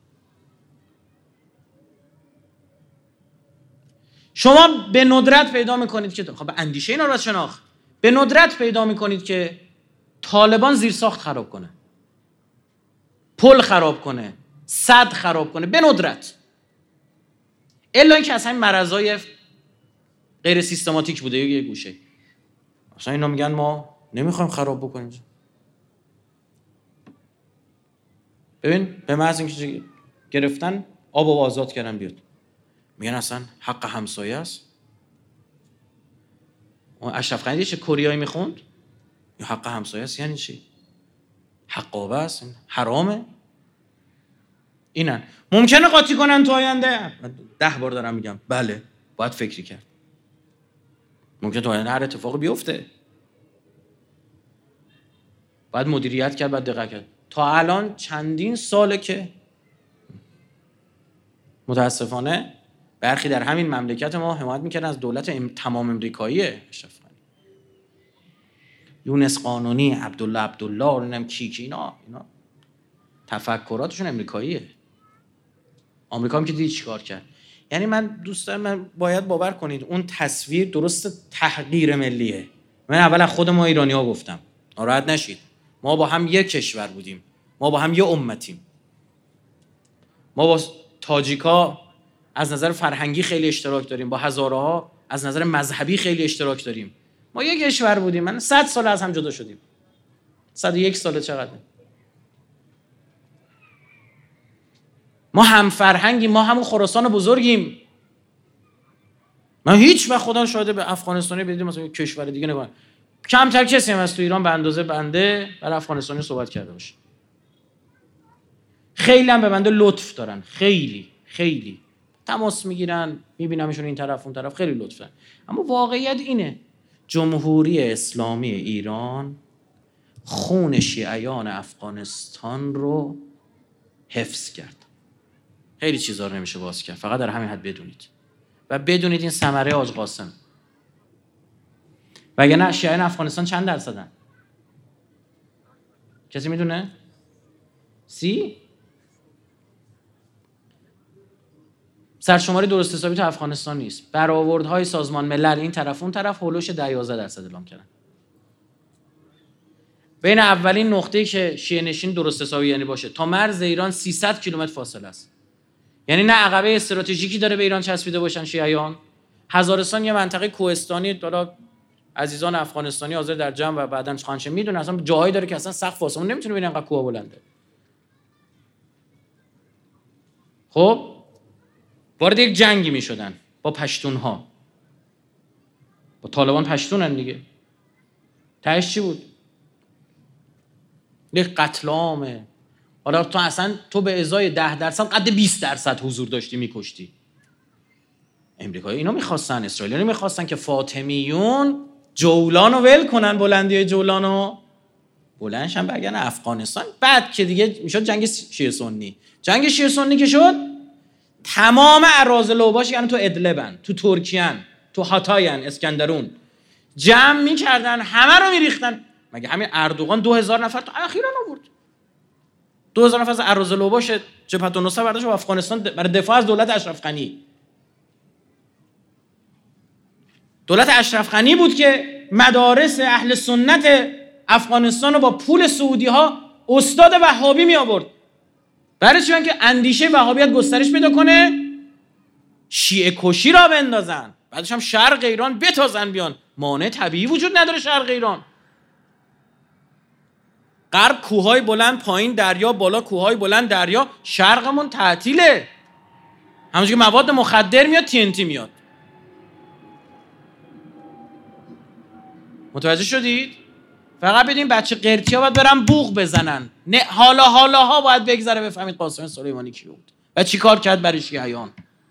شما به ندرت پیدا میکنید که خب اندیشه اینا رو شناخت، به ندرت پیدا میکنید که طالبان زیرساخت خراب کنه، پل خراب کنه، سد خراب کنه، به ندرت. الا اینکه اصلا مرزای غیر سیستماتیک بوده یه گوشه. اصلا اینا میگن ما نمیخوایم خراب بکنیم. ببین به محض اینکه گرفتن آب و آزاد کردن بیاد، میگن اصلا حق همسایه است. اون اشرف غنی چه کوریایی میخوند؟ یا حق همسایه است یعنی چی؟ حقابه است، حرامه. اینن ممکنه قاطی کنن تو آینده. 10 بار دارم میگم بله، باید فکری کرد. ممکنه تو آینده هر اتفاقی بیفته، باید مدیریت کرد، باید دقت کرد. تا الان چندین ساله که متاسفانه برخی در همین مملکت ما حمایت میکردن از دولت تمام امریکایی اشرف غنی، یونس قانونی، عبدالله نمیدونم کی اینا تفکراتشون امریکاییه. آمریکا هم که دیدی چیکار کرد. یعنی من دوست دارم، من باید باور کنید اون تصویر درست تحقیر ملیه. من اول از خود ما ایرانی‌ها گفتم، ناراحت نشید، ما با هم یک کشور بودیم، ما با هم یه امتیم. ما با تاجیکا از نظر فرهنگی خیلی اشتراک داریم، با هزاره‌ها از نظر مذهبی خیلی اشتراک داریم. ما یک کشور بودیم. من 100 سال از هم جدا شدیم. 101 ساله چقدره؟ ما هم فرهنگیم، ما همون خراسان بزرگیم. من هیچ وقت خدا شاهده به افغانستانی بدید مثلا کشور دیگه نگاه، کمتر کسی هم از تو ایران به اندازه بنده برای افغانستانی صحبت کرده باشه. خیلی هم به بنده لطف دارن، خیلی خیلی تماس میگیرن، میبینمشون این طرف اون طرف، خیلی لطف دارن. اما واقعیت اینه جمهوری اسلامی ایران خون شیعیان افغانستان رو حفظ کرد. خیلی چیزا رو نمیشه باز کرد، فقط در همین حد بدونید و بدونید این ثمره حاج قاسم. وگرنه شیعیان افغانستان چند درصدن؟ کسی میدونه؟ 30؟ سرشماری درست حسابی تو افغانستان نیست. برآوردهای سازمان ملل این طرف اون طرف هولوش 10-11% اعلام کردن. بین اولین نقطه‌ای که شیعه نشین درست حسابی یعنی باشه تا مرز ایران 300 کیلومتر فاصله است. یعنی نه عقبه استراتژیکی داره به ایران چسبیده باشن شیعیان. هزارستان یه منطقه کوهستانی، حالا عزیزان افغانستانی حاضر در جمع و بعداً خانشه میدونن اصلا جاهایی داره که اصلا سقف آسمون نمیتونه ببینن انقدر کوه بلنده. خب وارد یک جنگی میشدن با پشتونها. با طالبان پشتونن دیگه. تهش چی بود؟ یک قتل عامه. حالا تو اصلا تو به ازای 10% قد 20% حضور داشتی میکشتی. امریکایی اینا میخواستن، اسرائیلی‌ها میخواستن که فاطمیون جولانو ول کنن، بلندی جولانو بلندشن برگردن افغانستان. بعد که دیگه میشد جنگ شیعه سنی. جنگ شیعه سنی که شد، تمام اراذل اوباش یعنی تو ادلبن، تو ترکیه‌ن، تو هاتاین، اسکندرون جمع میکردن، همه رو میریختن. مگه همین اردوغان 2000 نفر تو اخیراً آورد. 2000 نفر از اراذل اوباش جبهه النصره برداشت و افغانستان برای دفاع از دولت اشرف غنی. دولت اشرف غنی بود که مدارس اهل سنت افغانستان رو با پول سعودی ها استاد وهابی می آورد. برای چون که اندیشه وهابیت گسترش پیدا کنه، شیعه کشی را بندازن، بعدش هم شرق ایران بتازن بیان. مانع طبیعی وجود نداره شرق ایران. غرب کوههای بلند، پایین دریا، بالا کوههای بلند، دریا. شرقمون تعطیله. همونجوری که مواد مخدر میاد، TNT میاد. متوجه شدید؟ فقط بدین بچه قرتیا باید برن بوق بزنن. نه حالاها باید بگذره بفهمید قاسم سلیمانی کی بود و چی کار کرد برای شیعیان.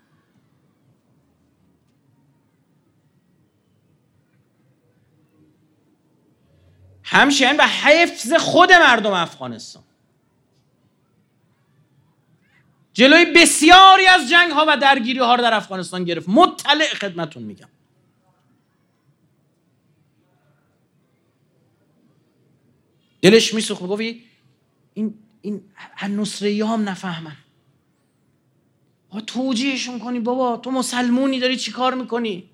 همچنین به حفظ خود مردم افغانستان جلوی بسیاری از جنگ ها و درگیری ها رو در افغانستان گرفت. مطلع خدمتون میگم. دلش میسوخت، میگفت این النصره‌ای هم نفهمن. توجیهشون کنی بابا، تو مسلمونی داری چی کار میکنی؟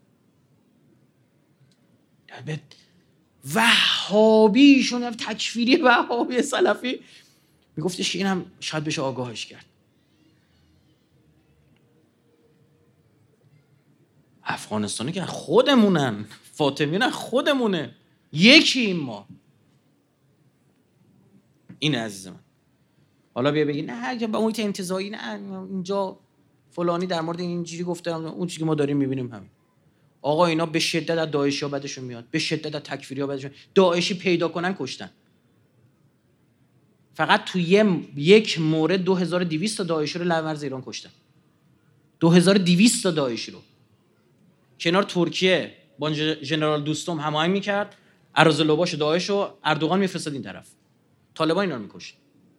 وهابیشون، تکفیری وهابی سلفی میگفتش این هم شاید بشه آگاهش کرد. افغانستانی که خودمونن، فاطمیون خودمونه، یکیم ما. این عزیز من. حالا بیا بگی نه با محیط انتزاعی، نه اینجا فلانی در مورد اینجوری گفته، اون چیزی که ما داریم میبینیم همین. آقا اینا به شدت از داعشی ها بدشون میاد، به شدت از تکفیری ها بدشون. داعشی پیدا کنن کشتن. فقط تو یک مورد 2200 تا داعشی رو لب مرز ایران کشتن. 2200 تا داعشی رو. کنار ترکیه با ژنرال دوستم هماهنگ میکرد، اراذل اوباش داعش رو اردوغان میفرستاد این طرف. طالبان اینا رو میکشت.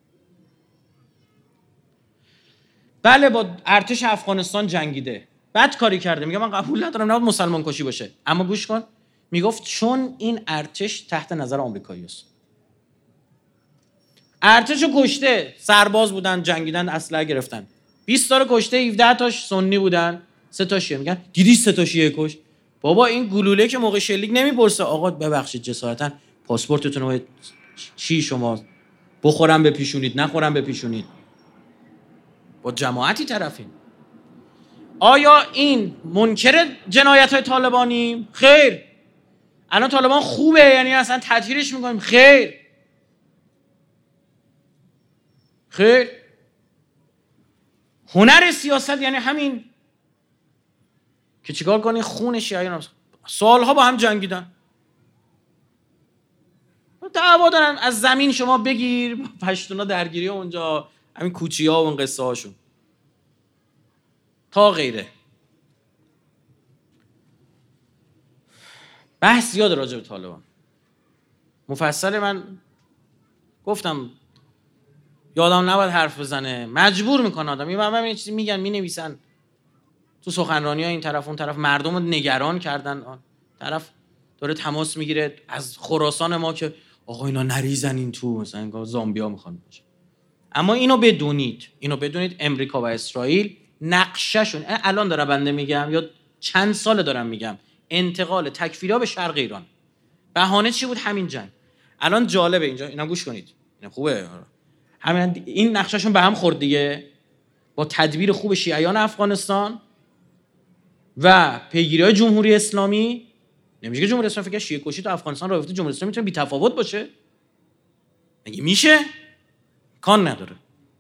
بله با ارتش افغانستان جنگیده، بد کاری کرده. میگم من قبول ندارم نباید مسلمان کشی باشه، اما گوش کن. میگفت چون این ارتش تحت نظر آمریکایی است. ارتشو کشته، سرباز بودن، جنگیدن، اسلحه گرفتن. 20 تا رو کشته، 17 تاش سنی بودن، 3 تا شیعه. میگن دیدی 3 تا شیعه کش. بابا این گلوله که موقع شلیک نمیپرسه آقا ببخشید جسارتا پاسپورتتون رو چی شما بخورم بپیشونید، نخورم بپیشونید. با جماعتی طرفیم. آیا این منکر جنایت‌های طالبانی؟ خیر. الان طالبان خوبه یعنی اصلا تطهیرش میکنیم؟ خیر. هنر سیاست یعنی همین که چیکار کنی خون شیعیان سالها با هم جنگیدن، دعوا دارن. از زمین شما بگیر، پشتونا درگیری اونجا، همین کوچی‌ها و اون قصه هاشون تا غیره. بحث زیاد راجع به طالبان مفصل. من گفتم یادم نباید حرف بزنه، مجبور میکنه آدم. من یه چیزی میگن مینویسن تو سخنرانی‌ها، این طرف اون طرف مردم رو نگران کردن. طرف داره تماس میگیره از خراسان ما که آقا اینا نریزن این تو، مثلا انگار زامبیا میخوان باشه. اما اینو بدونید امریکا و اسرائیل نقشه‌شون الان دارم بنده میگم یا چند سال دارم میگم، انتقال تکفیرها به شرق ایران. بهانه چی بود؟ همین جنگ. الان جالبه اینجا، اینا گوش کنید، اینا خوبه. همین این نقشه‌شون به هم خورد دیگه، با تدبیر خوب شیعیان افغانستان و پیگیری‌های جمهوری اسلامی. نمیشه که جمهوری اسلامی فکر شیعه کشی تو افغانستان راه بیفته، جمهوری اسلامی میتونه بی‌تفاوت باشه؟ مگه میشه؟ کان نداره.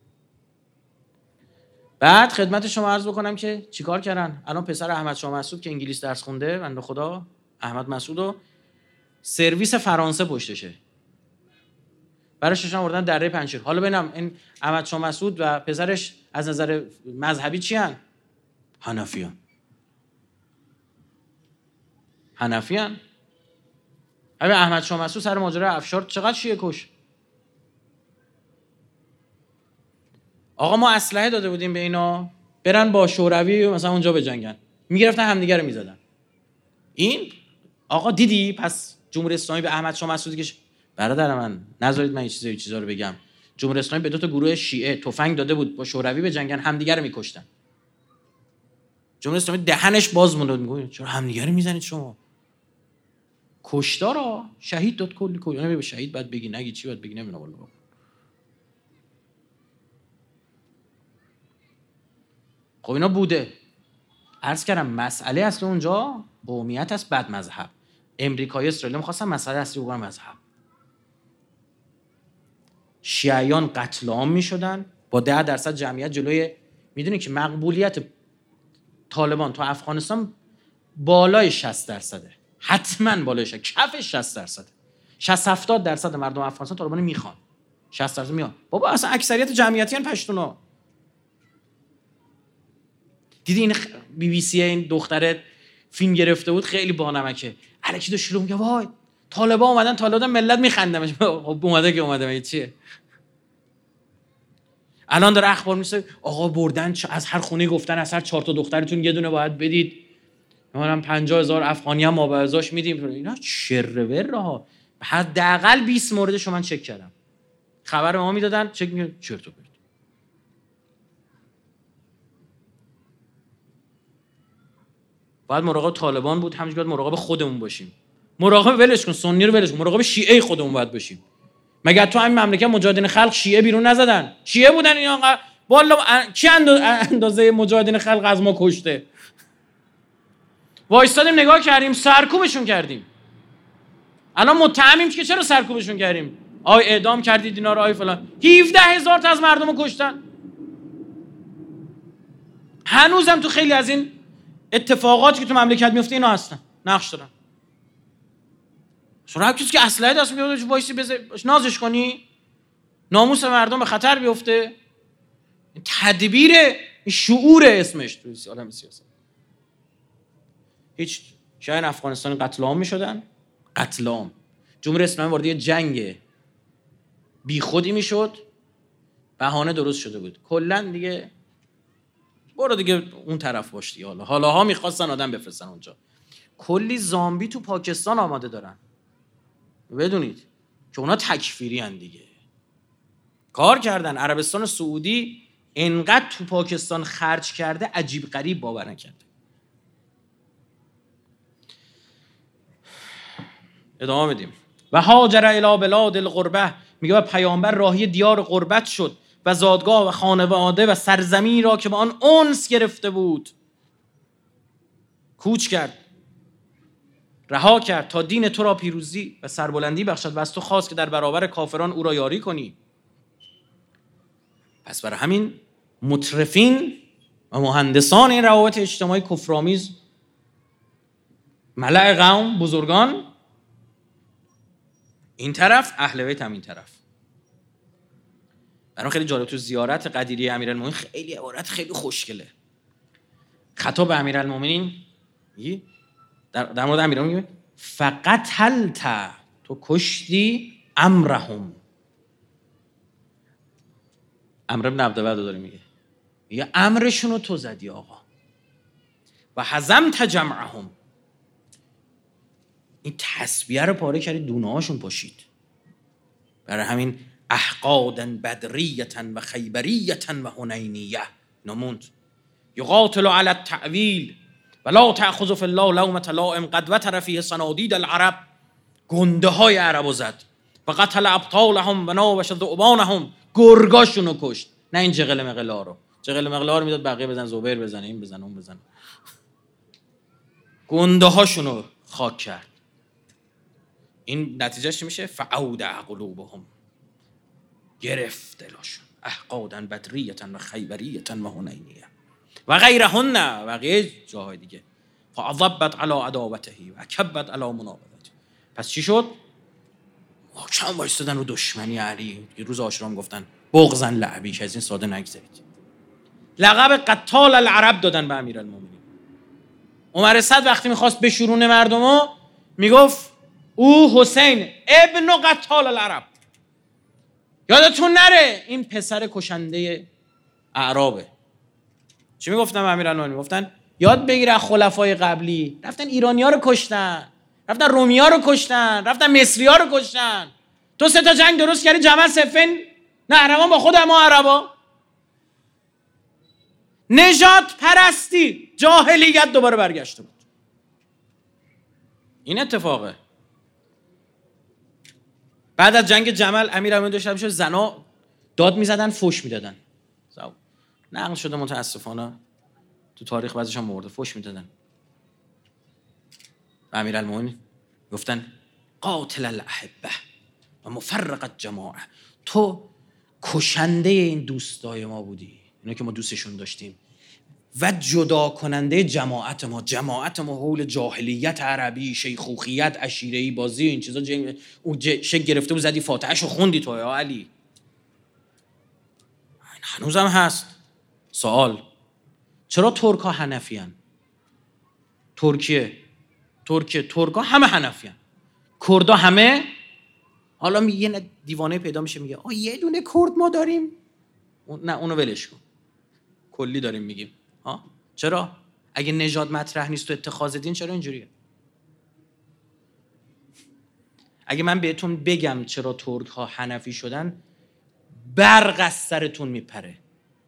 بعد خدمت شما عرض بکنم که چیکار کردن. الان پسر احمد شاه مسعود که انگلیس درس خونده، بنده خدا احمد مسعود و سرویس فرانسه پشتشه، براشون آوردن دره پنجشیر. حالا ببینم این احمد شاه مسعود و پسرش از نظر مذهبی چی ان؟ حنفیان. همین احمد شاه مسعود سر ماجرا افشار چقدر شیعه کش. آقا ما اسلحه داده بودیم به اینا برن با شوروی مثلا اونجا بجنگن، میگرفتن همدیگه رو میزدن. این آقا دیدی پس جمهوری اسلامی به احمد شاه مسعودی که برادر من نذارید من این چیزا رو بگم، جمهوری اسلامی به 2 گروه شیعه تفنگ داده بود با شوروی بجنگن، همدیگه رو میکشتن. جمهوری اسلامی دهنش باز مونده میگه چرا همدیگه رو میزنید شما؟ کشتارا شهید داد کلی کلی. انا به شهید بعد بگی نگی چی بعد بگی نمیدونم والله. خب اینا بوده. عرض کردم مسئله اصل اونجا قومیت است، بعد مذهب. امریکای اسرائیل می‌خواستن مسئله اصلی بگن مذهب. شیعیان قتل عام می‌شدن با 10% جمعیت جلوی، میدونی که مقبولیت طالبان تو افغانستان بالای 60%. حتما بالای 60، کف 60%. 60-70% مردم افغانستان طالبان میخوان. 60% میان. بابا اصلا اکثریت جمعیتی ان پشتونا. دیدی این بی بی سی این دختره فیلم گرفته بود خیلی بانمکه. الکی دو شلوغ میگه وای طالبان اومدن، طالبان ملت میخندمش. خب اومده که اومده مگه چیه؟ الان داره اخبار میشه آقا بردن از هر خونه گفتن از هر 4 تا دخترتون یه دونه باید بدید. ما هم 50,000 افغانی هم مبارزاش میدیم. اینا شرور ها. حداقل 20 موردشو من چک کردم. خبر ما میدادن چک میگه چرت و پرت. باید مراقب طالبان بود، همینجوری باید مراقب خودمون باشیم. مراقب ولش کن سنی رو ولش کن، مراقب شیعه خودمون باید باشیم. مگه تو همین مملکت مجاهدین خلق شیعه بیرون نزدن؟ شیعه بودن اینا. والله کی اندازه مجاهدین خلق از ما کشته؟ وایستادیم نگاه کردیم سرکوبشون کردیم. الان متهمیم که چرا سرکوبشون کردیم؟ آی اعدام کردید اینا رو، آی فلان. 17,000 تا از مردمو کشتن. هنوزم تو خیلی از این اتفاقاتی که تو مملکت میفته اینا هستن، نقش دارن. شما هر کسی که اسلحه دست میاره وایسی نازش کنی، ناموس مردم به خطر بیفته. تدبیر شعور اسمش تو عالم سیاست. هیچ شاید افغانستان قتل عام میشدن، قتل عام. جمهوری اسلامی وارد یه جنگ بی خودی میشد، بهانه درست شده بود کلا دیگه برو دیگه اون طرف باش دیگه. حالاها میخواستن آدم بفرستن اونجا. کلی زامبی تو پاکستان آماده دارن، بدونید که اونا تکفیری ان دیگه. کار کردن. عربستان سعودی انقدر تو پاکستان خرج کرده عجیب غریب باور نکرده. ادامه بدیم. و هاجر الی بلاد الغربه، میگه پیامبر راهی دیار غربت شد و زادگاه و خانواده و سرزمینی را که با آن انس گرفته بود کوچ کرد، رها کرد تا دین تو را پیروزی و سربلندی بخشد و از تو خواست که در برابر کافران او را یاری کنی. پس برای همین مترفین و مهندسان این روابط اجتماعی کفرآمیز، ملأ قوم، بزرگان این طرف، اهل بیت هم این طرف. برام خیلی جالب تو زیارت قدیری امیرالمومنین خیلی عبارت خیلی خوشگله. خطاب به امیرالمومنین در مورد امیرالمومنین میگه فقط هلت، تو کشتی امرهم. امر ابن عبدالوهاب داره میگه امرشون رو تو زدی آقا. و هزمت جمعهم، این تسبیح رو پاره کردی دونه هاشون پاشید. برای همین احقادا بدریتا و خیبریتا و حنینیه نموند. یقاتل علی التأویل ولا تأخذ فی الله لومة لائم قد وتر فیه صنادید العرب. گنده های عربو زد. و قتل ابطالهم و ناوش ذؤبانهم، گرگاشونو کشت. نه این جغل مغلا رو. جغل مغلا رو میداد بقیه بزن، زبیر بزنه، این بزنه، اون بزنه. گنده هاشونو خاک کرد. این نتیجهش میشه فعودع قلوبهم، گرفت دلشون. احقادا بدریتا و خیبریتا و حنینیه و غیرهن، بقیه جاهای دیگه. فعضبت علی عداوته و کبت علی منابذته. پس چی شد؟ محکم وایسادن رو دشمنی علی. یه روز عاشورا گفتن بغضا لعبی، که از این ساده نگذرید. لقب قتال العرب دادن به امیرالمومنین. عمر اسد وقتی میخواست بشورونه مردمو میگفت او حسین ابن قتال العرب. یادتون نره این پسر کشنده اعرابه. چی میگفتن امیرالمومنین؟ میگفتن یاد بگیره خلفای قبلی رفتن ایرانی‌ها رو کشتن، رفتن رومی‌ها رو کشتن، رفتن مصری‌ها رو کشتن. تو 3 تا جنگ درست کردی، جمل صفین نهروان با خود ما عربا. نجات پرستی، جاهلیت دوباره برگشته بود. این اتفاقه. بعد از جنگ جمل امیرالمومنین داشت میشه زنا داد میزدن، فحش میدادن. نقل شده متاسفانه تو تاریخ بعضیشون مرده، فحش میدادن. امیرالمومنین گفتن قاتل الاحبه و مفرق الجماعه. تو کشنده این دوستای ما بودی، اینا که ما دوستشون داشتیم، و جدا کننده جماعت ما. جماعت ما حول جاهلیت عربی، شیخوخیت، عشیره‌ای بازی و این چیزا اون شک گرفته بود، زدی فاتحه‌شو خوندی تو یا علی. این هنوزم هست. سوال چرا ترک‌ها حنفیان؟ ترک‌ها همه حنفیان، کردها همه. حالا یه دیوانه پیدا میشه میگه یه دونه کرد ما داریم. نه اونو ولش کن، کلی داریم میگیم. چرا؟ اگه نژاد مطرح نیست تو اتخاذ دین، چرا اینجوریه؟ اگه من بهتون بگم چرا ترک ها حنفی شدن، برق از سرتون میپره.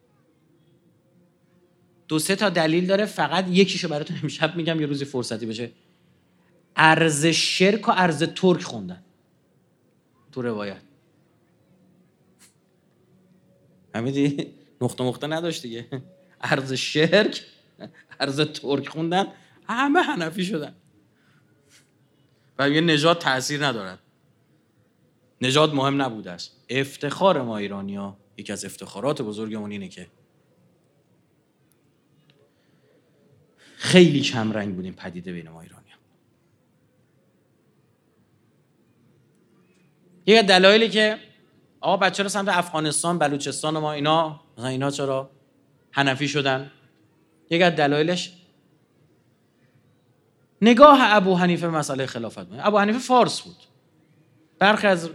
2-3 تا دلیل داره، فقط یکیشو براتون امشب میگم، یه روزی فرصتی بشه. ارض شرک و ارض ترک خوندن تو روایت. فهمیدی؟ نقطه نداشت دیگه. ارض شرک، ارض ترک خوندن، همه حنفی شدن. و یه نژاد تأثیر ندارد. نژاد مهم نبوده است. افتخار ما ایرانی‌ها، یکی از افتخارات بزرگمون اینه که خیلی کم رنگ بودیم پدیده بین ما ایرانی‌ها. یه دلایلی که بچه‌ها سمت افغانستان، بلوچستان ما اینا مثلا اینا چرا حنفی شدن؟ یک از دلایلش نگاه ابو حنیفه مسئله خلافت بود. ابو حنیفه فارس بود. برخی از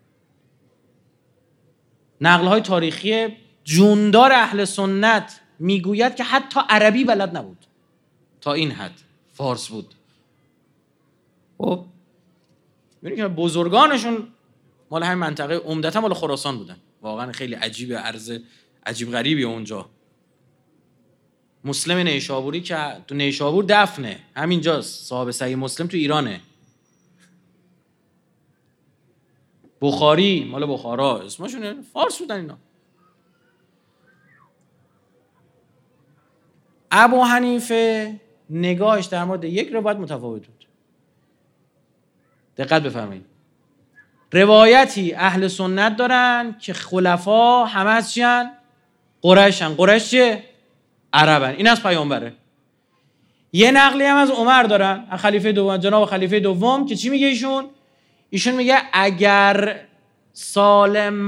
نقل‌های تاریخی جوندار اهل سنت میگوید که حتی عربی بلد نبود، تا این حد فارس بود. خب می‌بینی که بزرگانشون مال همین منطقه، عمدتاً مال خراسان بودن. واقعا خیلی عجیبه، ارز عجیب غریبی اونجا. مسلم نیشابوری که تو نیشابور دفنه، همینجاست. صاحب صحیح مسلم تو ایرانه. بخاری مال بخارا، اسمشونه فارس بودن اینا. ابو حنیفه نگاهش در مورد یک روایت متفاوت بود. دقت بفرمایید. روایتی اهل سنت دارن که خلفا همه از چیان؟ قریشن. قریش چیه؟ عربن. این از پیامبره. یه نقلی هم از عمر دارن، خلیفه دوم، جناب خلیفه دوم، که چی میگه ایشون؟ ایشون میگه اگر سالم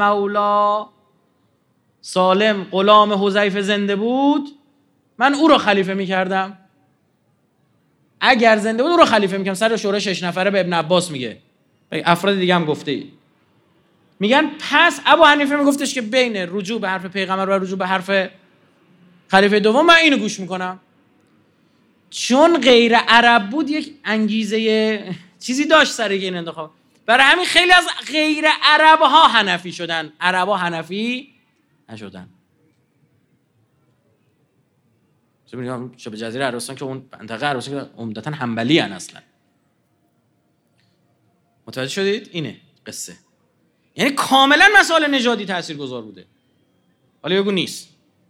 غلام حذیفه زنده بود، من او رو خلیفه میکردم. اگر زنده بود او رو خلیفه میکردم. سر شورای 6 نفره به ابن عباس میگه، افراد دیگه هم گفته ای. میگن پس ابو حنیفه میگفتش که بین رجوع به حرف پیغمبر و رجوع به حرف خلیفه دوم من اینو گوش میکنم. چون غیر عرب بود یک انگیزه چیزی داشت سر این انتخاب. برای همین خیلی از غیر عرب ها حنفی شدن، عرب ها حنفی نشدن. شبه جزیره عربستان که اون منطقه عربستان که عمدتاً حنبلی ان اصلا. متوجه شدید؟ اینه قصه. یعنی کاملا مسائل نژادی تاثیرگذار بوده. حالا بگو نیست.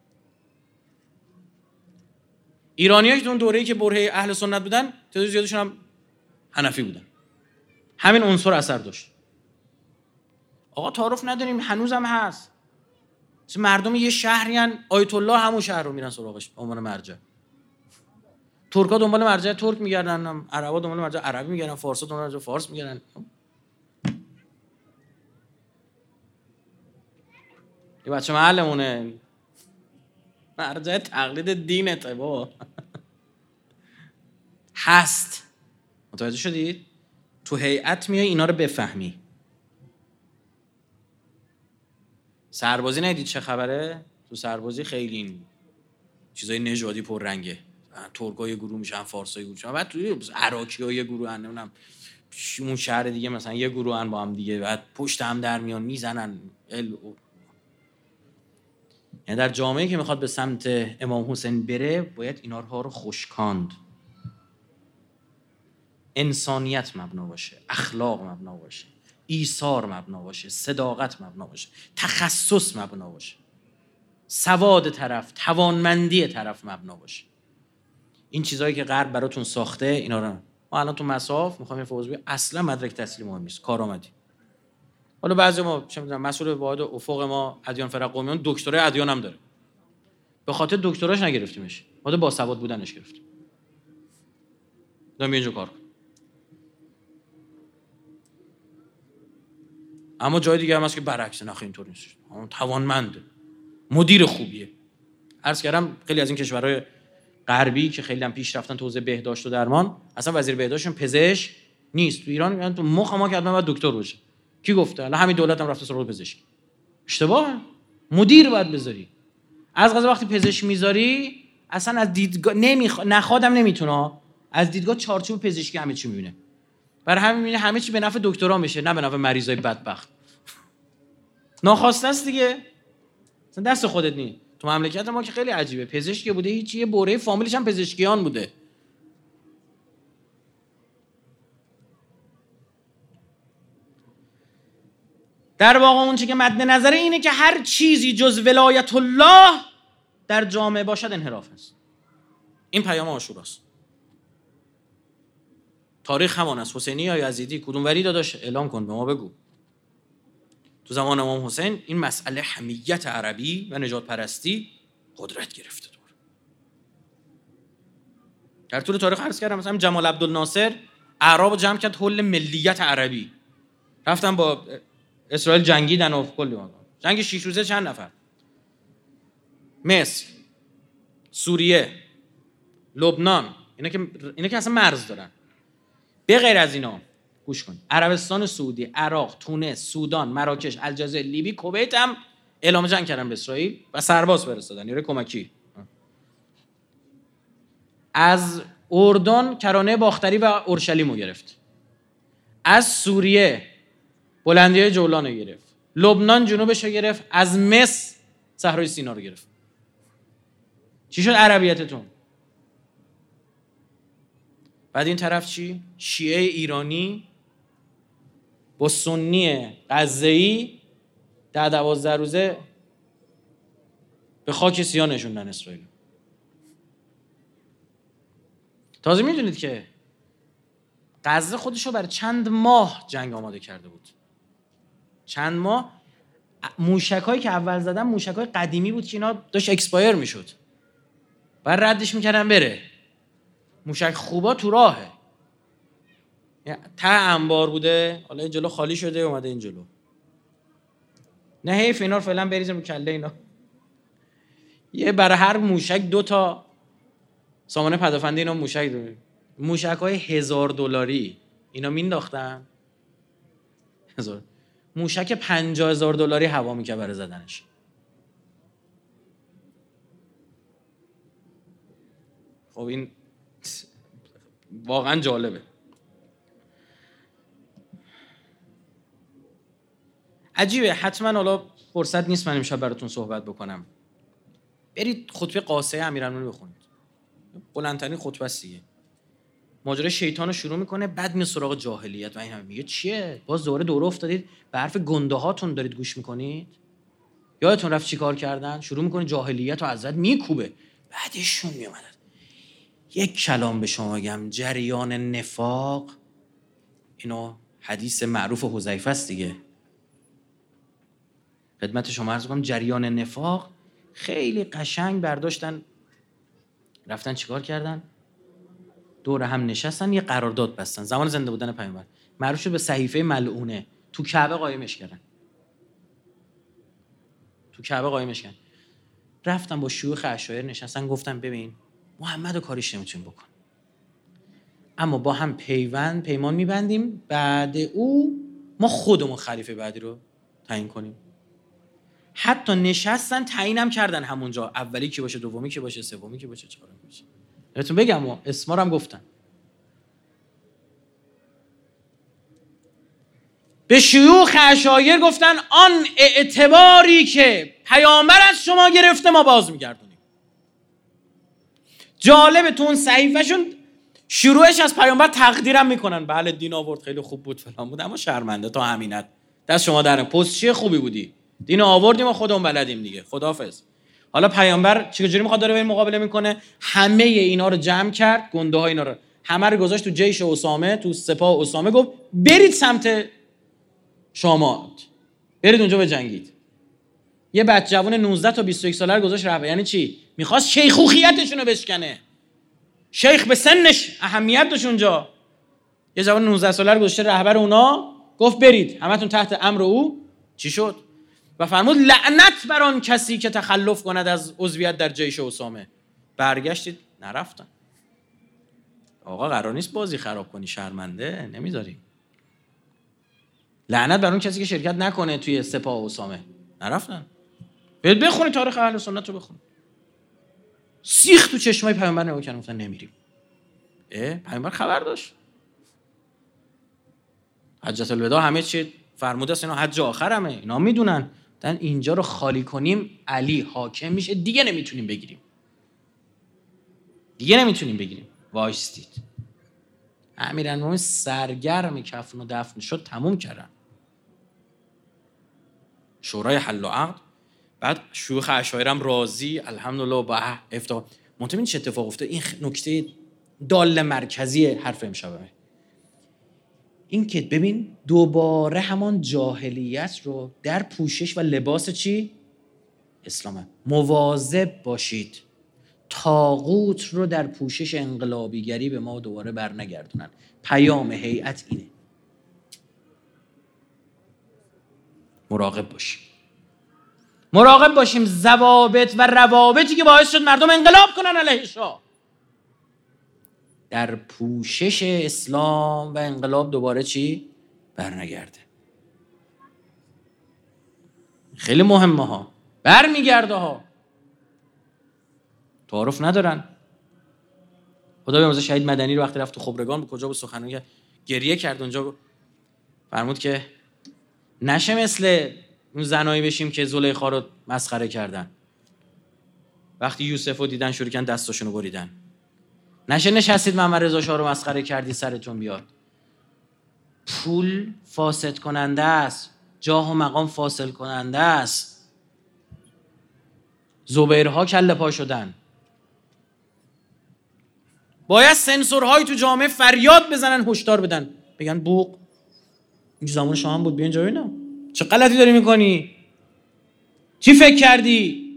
ایرانی‌ها که اون دوره‌ای که برهه اهل سنت بودن، تعداد زیادشون هم حنفی بودن. همین عنصر اثر داشت. تعارف نداریم، هنوزم هست. مردم یه شهریان آیت الله همون شهر رو میرن سراغش به عنوان مرجع. ترکا دنبال مرجع ترک میگردن، عربا دنبال مرجع عربی میگردن، فارسا دنبال مرجع فارس میگردن. یه بچه محلمونه مرجع تقلید دینته بابا. هست. متوجه شدید؟ تو هیئت میای اینا رو بفهمی. سربازی ندید چه خبره؟ تو سربازی خیلی این چیزای نژادی پررنگه. ترکا یه گروه میشن، فارسا یه گروه میشن، بعد توی عراقی‌ها یه گروه ان، نمیدونم اون شهر دیگه مثلا یه گروه ان با هم دیگه، بعد پشت هم در میان میزنن. یعنی در جامعه‌ای که میخواد به سمت امام حسین بره باید اینها رو خشکاند. انسانیت مبنا باشه، اخلاق مبنا باشه، ایثار مبنا باشه، صداقت مبنا باشه، تخصص مبنا باشه، سواد طرف، توانمندی طرف مبنا باشه. این چیزایی که غرب براتون ساخته اینا رو ما الان تو مصاف میخوایم فوز بی اصلا مدرک تحصیلی مهم نیست، کارآمدی. حالا بعضی ما چه میدونم مسئول واحد افق ما ادیان فرق قومیان دکترای ادیان هم داره، به خاطر دکتراش نگرفتیمش، خاطر باسواد بودنش گرفتیم. دارم اینجا کار کنم. اما جای دیگه هم هست که برعکس، نخ اینطور نیست، توانمنده، مدیر خوبیه. عرض کردم خیلی از این کشورهای غربی که خیلی هم پیش رفتن تو حوزه بهداشت و درمان، اصلا وزیر بهداشتشون پزشک نیست. تو ایران میگن تو مخ ما که حتما باید دکتر باشه. کی گفته؟ الان همین دولت هم رفته سراغ پزشک. اشتباهه. مدیر باید بذاری. از قضا وقتی پزشک میذاری اصلا از دیدگاه نخوادم نمیتونه، از دیدگاه چارچوب پزشکی همه چی میبینه. برای همین میبینه همه چی به نفع دکترا میشه، نه به نفع مریضای بدبخت. ناخواسته است دیگه. اصلا دست خودت نیست. تو مملکت ما که خیلی عجیبه، پزشکی بوده هیچ یه بوره فامیلش هم پزشکیان بوده. در واقع اون چیزی که مد نظره اینه که هر چیزی جز ولایت الله در جامعه باشد انحراف است. این پیام عاشوراست. تاریخ همان است. حسینی یا یزیدی کدوم ولی داداش اعلام کن به ما بگو. تو زمان امام حسین این مسئله حمیت عربی و نجات پرستی قدرت گرفته دور. در طول تاریخ عرض کردم مثلا جمال عبدالناصر اعراب جمع کرد حول ملیت عربی. رفتن با اسرائیل جنگیدن و کلی جنگ 6 روزه چند نفر؟ مصر، سوریه، لبنان، اینا که اصلا مرز دارن. به غیر از اینا گوش کن، عربستان سعودی، عراق، تونس، سودان، مراکش، الجزایر، لیبی، کویت هم اعلام جنگ کردن به اسرائیل و سرباز فرستادن، نیروی کمکی. از اردن کرانه باختری و اورشلیم رو گرفت. از سوریه بلندی‌های جولان رو گرفت. لبنان جنوبش رو گرفت. از مصر صحرای سینا رو گرفت. چی شد عربیتتون؟ بعد این طرف چی؟ شیعه ایرانی با سنی غزه‌ای 10-12 روزه به خاک سیاه نشوندن اسرائیل. تازه میدونید که غزه خودشو برای چند ماه جنگ آماده کرده بود. چند ماه. موشکایی که اول زدن موشکای قدیمی بود که اینا داشت اکسپایر میشد. بعد ردش میکردن بره. موشک خوبا تو راهه. ته انبار بوده، حالا این جلو خالی شده اومده این جلو. نه حیف اینا رو فعلا بریزم رو کله اینا. یه برای هر موشک 2 تا سامانه پدافندی اینا موشک داره. موشک‌های $1000 اینا مینداختن. موشک $50,000 هوا میکنه برای زدنش. خب این واقعا جالبه. عجیبه. حتما حالا فرصت نیست من امشب براتون صحبت بکنم. برید خطبه قاصه امیرالمومنین بخونید. بلندترین خطبه است دیگه. ماجرای شیطان رو شروع میکنه، بعد میاد سراغ جاهلیت و این همه میگه چیه؟ باز دوره افتادید به حرف گنده هاتون دارید گوش میکنید؟ یادتون رفت چی کار کردن؟ شروع میکنه جاهلیت رو ازت میکوبه. بعدشون میومد. یک کلام به شما بگم، جریان نفاق، اینو حدیث معروف حذیفه است دیگه. خدمت شما عرض کنم جریان نفاق خیلی قشنگ برداشتن، رفتن چیکار کردن؟ دور هم نشستن یه قرارداد بستن زمان زنده بودن پیامبر، معروف شد به صحیفه ملعونه. تو کعبه قایمش کردن. رفتن با شیوخ اشایر نشستن گفتن ببین محمد و کاریش نمیتونیم بکن، اما با هم پیمان میبندیم بعد او ما خودمون خلیفه بعدی رو تعیین کنیم. حتی نشستن تعیینم کردن همونجا، اولی کی باشه، دومی کی باشه، سومی کی باشه، چهارمی باشه. بهتون بگم اسما رو هم گفتن. به شیوخ اشایر گفتن آن اعتباری که پیامبر از شما گرفته ما باز میگردونیم. جالبه تو اون صحیفه‌شون شروعش از پیامبر تقدیرم میکنن، بله دین آورد خیلی خوب بود فلان بود، اما شرمنده تا همینت دست شما در پستچی خوبی بودی، دین آوردیم و خودمون بلدیم دیگه، خداحافظ. حالا پیامبر چجوری میخواد داره این مقابله میکنه؟ همه اینا رو جمع کرد، گنده ها اینا رو همه رو گذاشت تو جیش اسامه، تو سپاه اسامه، گفت برید سمت شامات، برید اونجا بجنگید. یه بچه جوان 19 تا 21 ساله رو گذاشت رهبر. یعنی چی؟ میخواست شیخوخیتشون رو بشکنه. شیخ به سنش اهمیت داشت اونجا. یه جوان 19 ساله رو گذاشت رهبر اونا، گفت برید همتون تحت امر او. چی شد؟ و فرمود لعنت بر آن کسی که تخلف کند از عضویت در جیش اسامه. برگشتید نرفتن. آقا قرار نیست بازی خراب کنی، شرمنده نمیذاریم. لعنت بر اون کسی که شرکت نکنه توی سپاه اسامه. نرفتن. برید بخونید تاریخ اهل سنت رو بخونید. سیخ تو چشمای پیامبر نگاه کردن گفتن نمیریم. پیامبر خبر داشت. حجت الوداع همه چی فرموده است، اینا حج آخرمه، اینا میدونن. دن اینجا رو خالی کنیم علی حاکم میشه، دیگه نمیتونیم بگیریم. وایستید. امیرالمومنین سرگرم کفن و دفن شد، تموم کردن. شورای حل و عقد، بعد شیوخ اشایر هم راضی، الحمدلله با افتخار. منتها چه اتفاق افتاد؟ این نکته دال مرکزی حرف امشبه. این که ببین دوباره همان جاهلیت رو در پوشش و لباس چی؟ اسلامه. مواظب باشید طاغوت رو در پوشش انقلابیگری به ما دوباره برنگردونن. پیام هیئت اینه، مراقب باشیم ضوابط و روابطی که باعث شد مردم انقلاب کنن علیه شاه در پوشش اسلام و انقلاب دوباره چی؟ برنگرده. خیلی مهمه ها، برمیگرده ها، تعارف ندارن. خدا بیامرزه شهید مدنی رو وقتی رفت تو خبرگان به کجا بود سخنرانی گریه کرد، اونجا فرمود که نشه مثل اون زنایی بشیم که زلیخا رو مسخره کردن، وقتی یوسف رو دیدن شروع کردن دستاشونو بریدن. نشه نشستید محمد رضا شاه رو مسخره کردی سرتون بیاد. پول فاسد کننده است، جاه و مقام فاصل کننده است. زبیرها کله پا شدن. باید سنسورهای تو جامعه فریاد بزنن، هشدار بدن، بگن بوق این زمان شما هم بود، بیان جایی نه، چه غلطی داری میکنی، چی فکر کردی؟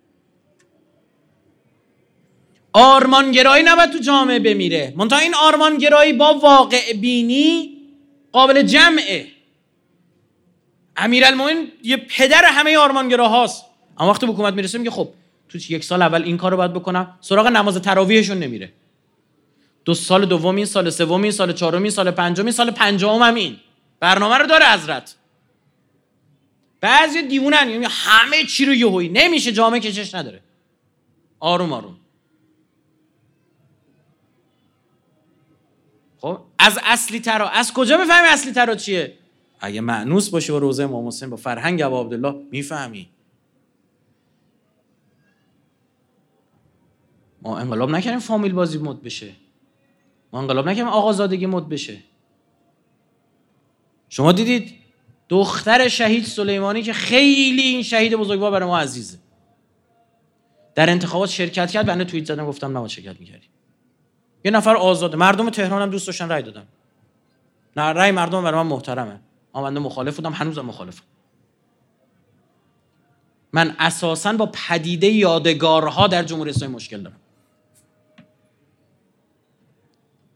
آرمانگرایی نباید تو جامعه بمیره، منتها این آرمانگرایی با واقع بینی قابل جمعه. امیرالمومنین یه پدر همه آرمانگراهاست، اما وقتی حکومت میرسه میگه خب تو 1 سال اول این کارو باید بکنم، سراغ نماز تراویحشون نمیره. 2 سال دومی، سال سومی، سال چهارمی، سال پنجمی، سال پنجم هم این برنامه رو داره حضرت. بعضی دیوونن، یعنی همه چی رو یهویی نمیشه، جامعه کشش نداره. آروم آروم. خب از اصلی ترا، از کجا بفهمی اصلی ترا چیه؟ اگه مأنوس باشی با روزه امام حسین، با فرهنگ ابا عبدالله، میفهمی. ما انقلاب نکردیم فامیل بازی مد بشه، ما انقلاب نکردیم آقازادگی مد بشه. شما دیدید دختر شهید سلیمانی که خیلی این شهید بزرگوار برای ما عزیزه، در انتخابات شرکت کرد، بنده توییت زدم گفتم نباید شرکت می‌کردی. یه نفر آزاده، مردم تهران هم دوست داشتن رأی دادن. نه رأی مردم برای من محترمه، اما بنده مخالف بودم، هنوزم مخالفم. من اساساً با پدیده یادگارها در جمهوری اسلامی مشکل دارم.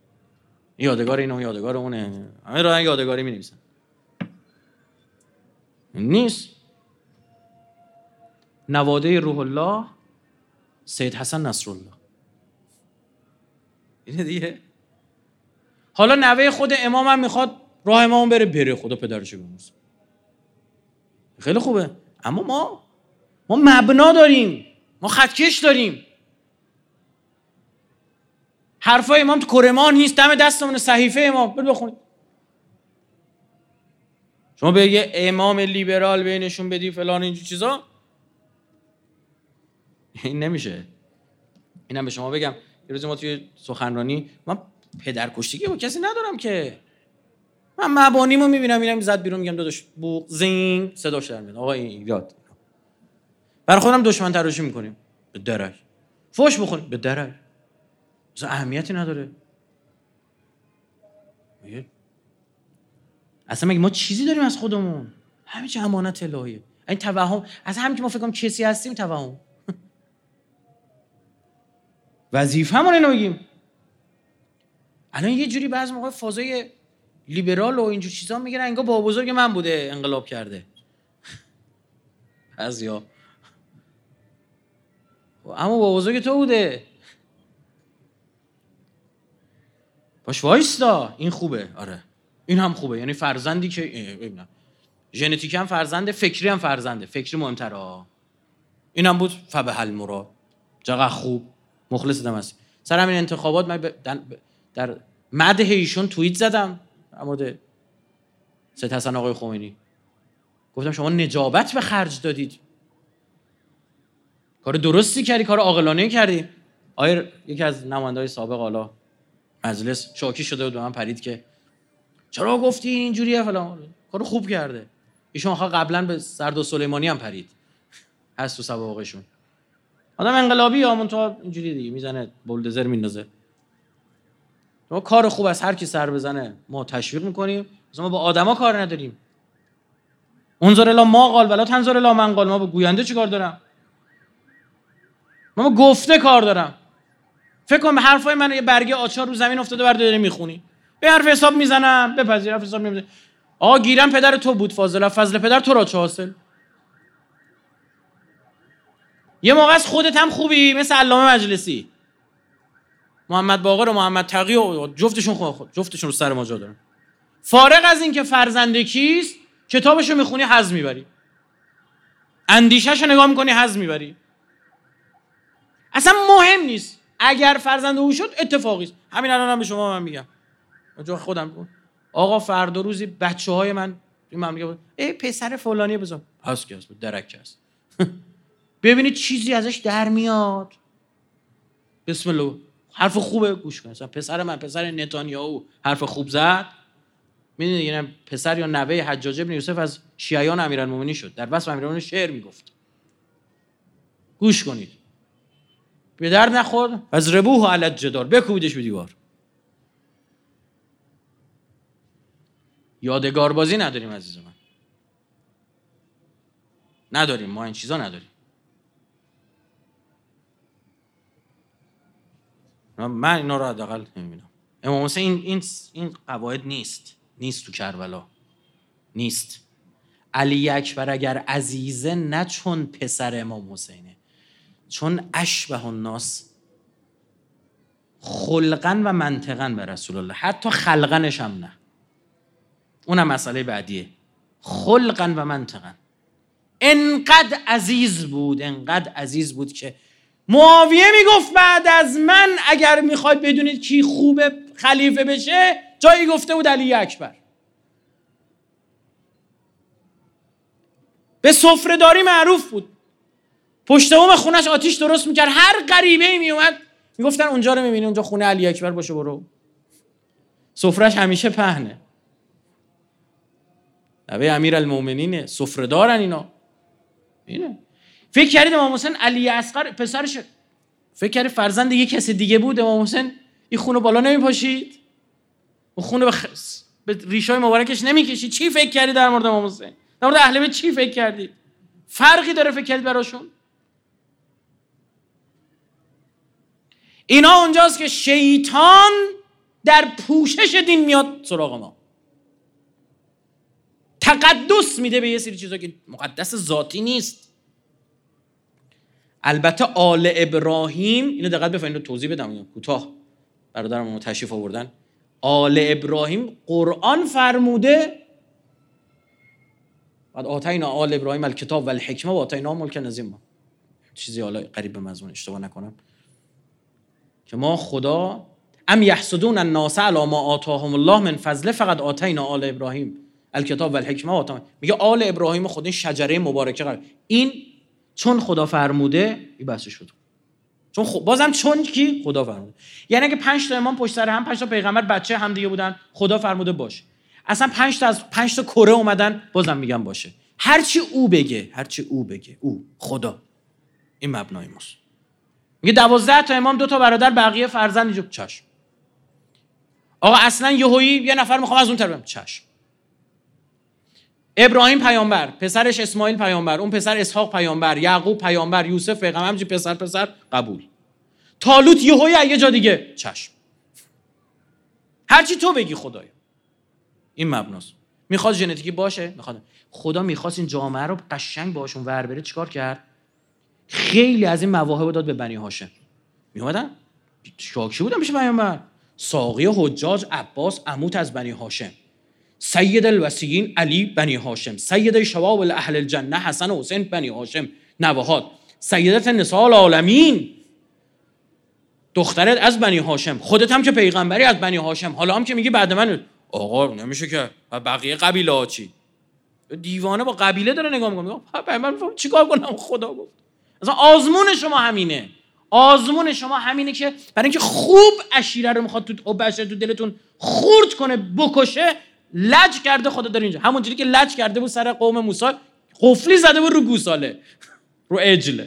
یادگار اینه، یادگار اونه، همه راه یادگاری می‌نویسن. نیست. نواده روح الله سید حسن نصرالله اینه دیگه. حالا نوه خود امام هم میخواد راه امام بره خدا پدرشو بیامرزه، خیلی خوبه. اما ما مبنا داریم، ما خطکش داریم. حرفای امام تو کرمان نیست، دم دستمون صحیفه امام برید بخونید. شما به یه امام لیبرال بینشون بدی فلان اینجور چیزا، این نمیشه. اینم به شما بگم یه روز ما توی سخنرانی، من پدرکشتگی با کسی ندارم که، من مبانیمو میبینم میرم زد بیرون میگم داداش بوق زینگ صداش در میاد، آقا این ایراد. برای خودم دشمن تراشی میکنیم به درک، فوش بخوریم به درک، اصلا اهمیتی نداره. اصلا مگه ما چیزی داریم از خودمون؟ همه چی امانت الهیه. این توهم، از همین که ما فکر کنیم کسی هستیم توهم. وظیفه‌مون اینو بگیم. الان یه جوری بعضی موقع فازای لیبرال و اینجور چیزا میگن انگار بابا بزرگ من بوده انقلاب کرده. بعضیا اما بابا بزرگ تو بوده. باش وایستا، این خوبه. آره این هم خوبه، یعنی فرزندی که ببینم ژنتیکی هم فرزنده، فکری هم فرزنده، فکری مهم‌تره. این هم بود فبه المراد، چقدر خوب، مخلص هستی. سر همین انتخابات من در مدح ایشون توییت زدم در مورد سید حسن آقای خمینی، گفتم شما نجابت به خرج دادید، کار درستی کردی، کار عاقلانه کردی. یکی از نماینده‌های سابق حالا مجلس شاکی شده بود به من پرید که چرا گفتی اینجوریه فلان، کارو خوب کرده. ایشون آخه قبلا به سردار سلیمانی هم پرید، هست تو سوابقشون. آدم انقلابی همون تو اینجوری دیگه میزنه بولدوزر میندازه. ما کار خوب از هر کی سر بزنه ما تشویق میکنیم، ما با آدما کار نداریم. انظر الی ما قال ولا تنظر الی من قال. ما با گوینده چی کار دارم؟ ما گفته کار دارم. فکر کن به حرفای من یه برگه آچار رو زمین افتاده برات داری میخونی، به حرف حساب میزنم، بپذیر حرف حساب نمیزنم. آقا گیرم پدر تو بود، فضل پدر تو را چه حاصل؟ یه موقع از خودت هم خوبی، مثل علامه مجلسی، محمد باقر و محمد تقی و جفتشون رو سر ما جا دارن. فارغ از این که فرزند کیست، کتابشو میخونی حظ میبری، اندیشهشو نگاه میکنی حظ میبری. اصلا مهم نیست. اگر فرزند او شد اتفاقی است. همین الانم به شما من میگم، جو خودم آقا فردا روزی بچه‌های من میگه ای پسر فلانی بزن هست که هست درک است. ببینید چیزی ازش در میاد. بسم الله، حرف خوبه گوش کن. مثلا پسر من، پسر نتانیاهو حرف خوب زد، میدونید یعنی پسر یا نوه حجاج ابن یوسف از شیعیان امیرالمومنین شد، در وصف امیرالمومنین شعر میگفت. گوش کنید. به درد نخورد از ربوه علی الجدار، بکوبیدش به دیوار. یادگار بازی نداریم عزیز من، نداریم. ما این چیزا نداریم. من اینا رو حداقل نمیبینم. امام حسین این قواعد نیست تو کربلا، نیست. علی اکبر اگر عزیزه نه چون پسر امام حسینه، چون اشبه الناس خلقا و منطقا به رسول الله، حتی خلقنش هم نه، اونم مسئله بعدیه. خلقا و منطقا انقدر عزیز بود که معاویه میگفت بعد از من اگر میخواید بدونید کی خوبه خلیفه بشه، جایی گفته بود علی اکبر. به سفره‌داری معروف بود، پشت بوم خونش آتیش درست میکرد، هر غریبه‌ای میومد میگفتن اونجا رو میبینی، اونجا خونه علی اکبر باشه برو. سفره‌اش همیشه پهنه. نوه امیرالمومنینه، سفره‌دارن اینا. اینه. فکر کردید امام حسین علی اصغر پسرش، فکر کردید فرزند یک کسی دیگه بود امام حسین این خونو بالا نمیپاشید؟ اون خونو به ریشای مبارکش نمیکشید؟ چی فکر کردید در مورد امام حسین؟ در مورد اهل بیت چی فکر کردید؟ فرقی داره فکر کردید براشون؟ اینا اونجاست که شیطان در پوشش دین میاد سراغ ما، تقدس میده به یه سری چیزا که مقدس ذاتی نیست. البته آل ابراهیم، اینو دقت بفرمایید توضیح بدم کوتاه، برادرم تشریف آوردن. آل ابراهیم قرآن فرموده بعد آتینا آل ابراهیم الکتاب و الحکمه و آتینا ملک عظیما، چیزی حالا قریب به مضمون اشتباه نکنم، که ما خدا ام یحسدون الناس علی ما آتاهم الله من فضله فقط آتینا آل ابراهیم الکتاب و الحکمه و آتینا، میگه آل ابراهیم خود این شجره مبارکه قرار، این چون خدا فرموده این بحث شد، چون بازم چون کی خدا فرموده. یعنی اگه 5 تا امام پشت سر هم، 5 تا پیغمبر بچه هم دیگه بودن، خدا فرموده باشه، اصلا 5 تا از 5 تا کره اومدن، بازم میگم باشه، هرچی او بگه، هرچی او بگه، او خدا، این مبنای ماست. میگه 12 تا امام، 2 تا برادر، بقیه فرزند، اینجا چشم. آقا اصلا یهویی یه نفر میخوام از اون طرف، چشم. ابراهیم پیامبر، پسرش اسماعیل پیامبر، اون پسر اسحاق پیامبر، یعقوب پیامبر، یوسف پیغمبر، همچین پسر قبول. طالوت یهویی یه جا دیگه، چشم. هرچی تو بگی خدایا. این مبناست. میخواد ژنتیکی باشه، میخواد. خدا میخواست این جامعه رو قشنگ باشون ور بره، چیکار کرد؟ خیلی از این مواهب داد به بنی هاشم. میومدن شاکی بودن میشه پیامبر. ساقی حجاج عباس عموت از بنی هاشم، سید الوصیین علی بنی هاشم، سید شباب اهل الجنه حسن و حسین بنی هاشم نوهات، سیدت نساء العالمین دخترت از بنی هاشم، خودت هم که پیغمبری از بنی هاشم، حالا هم که میگی بعد من آقا نمیشه که بقیه قبیله ها چی؟ دیوانه با قبیله داره نگاه میکنه، پیغمبر چیکار کنم؟ خدا گفت. مثلا آزمون شما همینه، آزمون شما همینه که برای اینکه خوب عشیره رو میخواد تو بشر تو دلتون خورد کنه بکشه، لج کرده خدا داره اینجا، همونجوری که لج کرده بود سر قوم موسی، قفلی زده بود رو گوساله، رو عجله.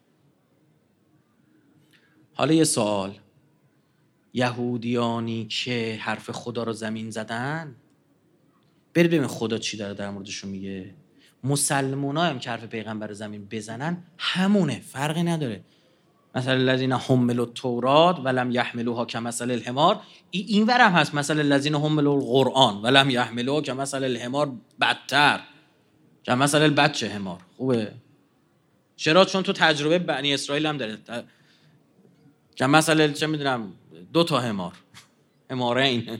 حالا یه سوال، یهودیانی که حرف خدا رو زمین زدن، برید ببین خدا چی داره در موردشون میگه. مسلمونا هم که حرف پیغمبر رو زمین بزنن همونه، فرقی نداره. مثلا الذین حملوا التوراة ولم یحملوها کمثل الحمار، این ورم هست مثلا الذین حملوا القرآن ولم یحملوها کمثل الحمار، بدتر کمثل البچه حمار. خوبه؟ چرا؟ چون تو تجربه بنی اسرائیل هم داره، کمثل چه میدونم 2 تا حمار، حمارین.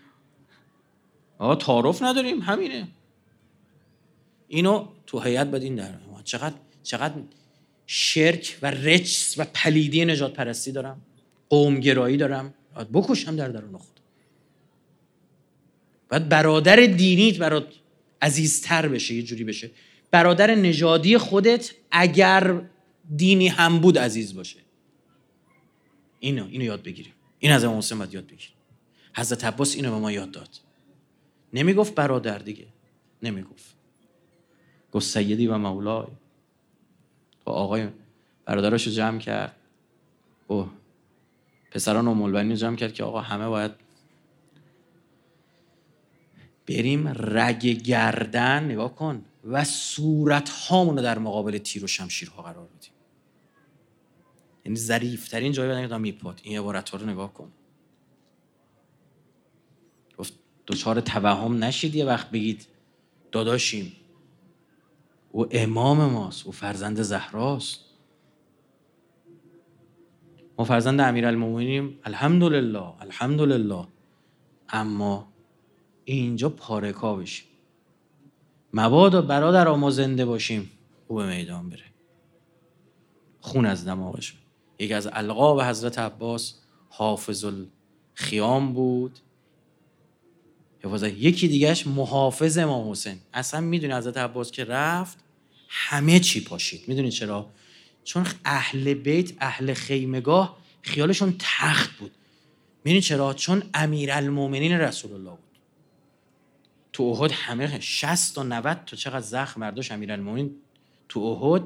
تعارف نداریم، همینه. اینو تو هیئت بدین در چقدر شرک و رجس و پلیدی نجات پرستی دارم، قومگرایی دارم، باید بکشم در درون خود. باید برادر دینیت برات عزیزتر بشه، یه جوری بشه برادر نژادی خودت اگر دینی هم بود عزیز باشه. اینو یاد بگیریم. این از امام حسین باید یاد بگیریم. حضرت عباس اینو به ما یاد داد. نمیگفت برادر دیگه، نمیگفت، گفت سیدی و مولای. تو آقای برادراشو جمع کرد، او پسران ام البنین رو جمع کرد که آقا همه باید بریم رگ گردن نگاه کن و صورت هامون رو در مقابل تیر و شمشیرها قرار بدیم. یعنی ظریف‌ترین جایی بدن که میپاد. این عبارت‌ها رو نگاه کن. گفت دوچار توهم نشید یه وقت بگید داداشیم، او امام ماست، او فرزند زهراست، ما فرزند امیرالمومنینیم، الحمدلله، اما اینجا پارکا بشیم، مبادا برادر ما زنده باشیم او به میدان بره، خون از دماغش. یکی از القاب حضرت عباس حافظ الخیام بود، یکی دیگهش محافظ امام حسین. اصلا میدونی حضرت عباس که رفت همه چی پاشید. میدونی چرا؟ چون اهل بیت، اهل خیمگاه خیالشون تخت بود. میدونی چرا؟ چون امیرالمومنین رسول الله بود. تو احد همه 60 تا 90 تا چقدر زخم برداشت امیرالمومنین تو احد.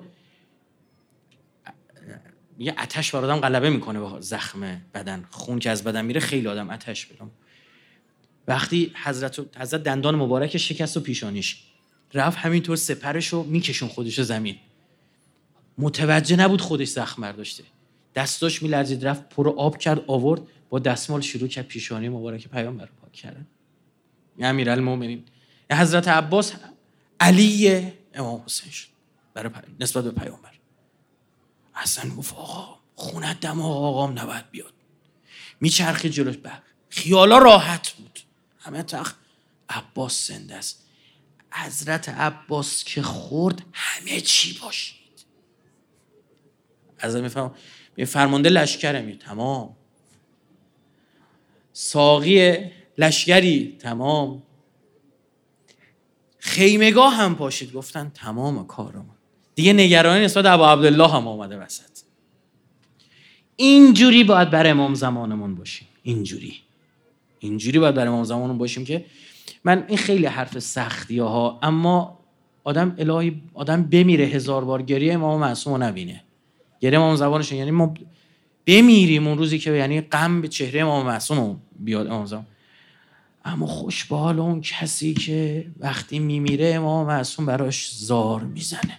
میگه آتش بر آدم غلبه میکنه به زخم بدن، خون که از بدن میره خیلی آدم آتش میگیره. وقتی حضرت دندان مبارک شکست و پیشانیش رفت همینطور سپرشو میکشون خودشو زمین، متوجه نبود خودش زخم برداشته، دستاش میلرزید، رفت پر آب کرد آورد، با دستمال شروع کرد پیشانی مبارک پیامبر رو پاک کردن. امیرالمومنین حضرت عباس علی امام حسین شد برای نسبت به پیامبر. اصلا گفت آقا خونت دماغ آقام نباید بیاد، میچرخی جلوش. خیالا راحت بود، همه تخت عباس زنده است. حضرت عباس که خورد همه چی باشید. از میفهم فرمانده لشکرمی تمام، ساقی لشکری تمام، خیمگاه هم پاشید. گفتن تمام کارمون دیگه. نگرانی نسبت ابو عبدالله هم آمده وسط. اینجوری باید برای امام زمانمون باشیم. اینجوری باید برای امام زمانمون باشیم که من این خیلی حرف سختیه ها، اما آدم الهی آدم بمیره 1000 بار گریه امام معصوم رو نبینه. گریه امام زمانش یعنی ما بمیریم اون روزی که یعنی غم به چهره امام معصوم بیاد امام زمان. اما خوش به حال اون کسی که وقتی میمیره امام معصوم براش زار میزنه.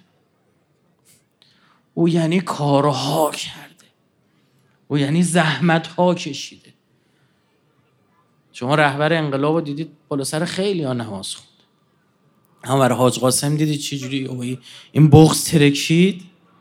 او یعنی کارها کرده، او یعنی زحمت‌ها کشیده. شما رهبر انقلاب رو دیدید بالا سر خیلی ها نماز خوند، اما برای حاج قاسم دیدید چی جوری این بغض ترکشید.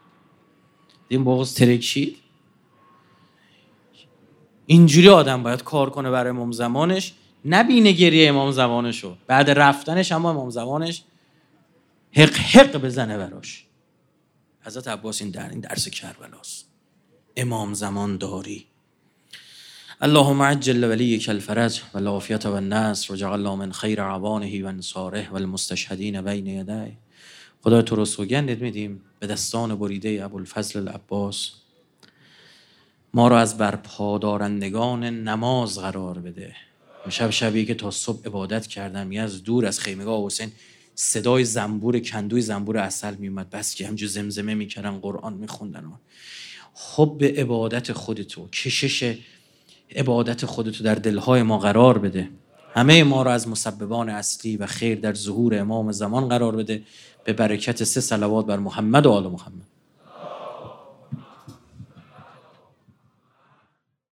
اینجوری آدم باید کار کنه برای امام زمانش، نبینه گریه امام زمانشو، بعد رفتنش اما امام زمانش حق بزنه براش. حضرت عباس این درس کربلاست. امام زمان داری. اللهم عجل ولیک الفرج و العافیة و النصر و جعل من خیر عوانه و انصاره و المستشهدین بین یدیه. خدا تو رو سوگند میدیم به دستان بریده ابوالفضل العباس، ما رو از برپادارندگان نماز قرار بده. شبی که تا صبح عبادت کردم، یه از دور از خیمگاه حسین صدای کندوی زنبور عسل میومد، بس که همجور زمزمه میکردن، قرآن میخوندن. حب عبادت خودتو، کشش عبادت خودتو در دلهای ما قرار بده. همه ما رو از مسببان اصلی و خیر در ظهور امام زمان قرار بده، به برکت 3 صلوات بر محمد و آل محمد.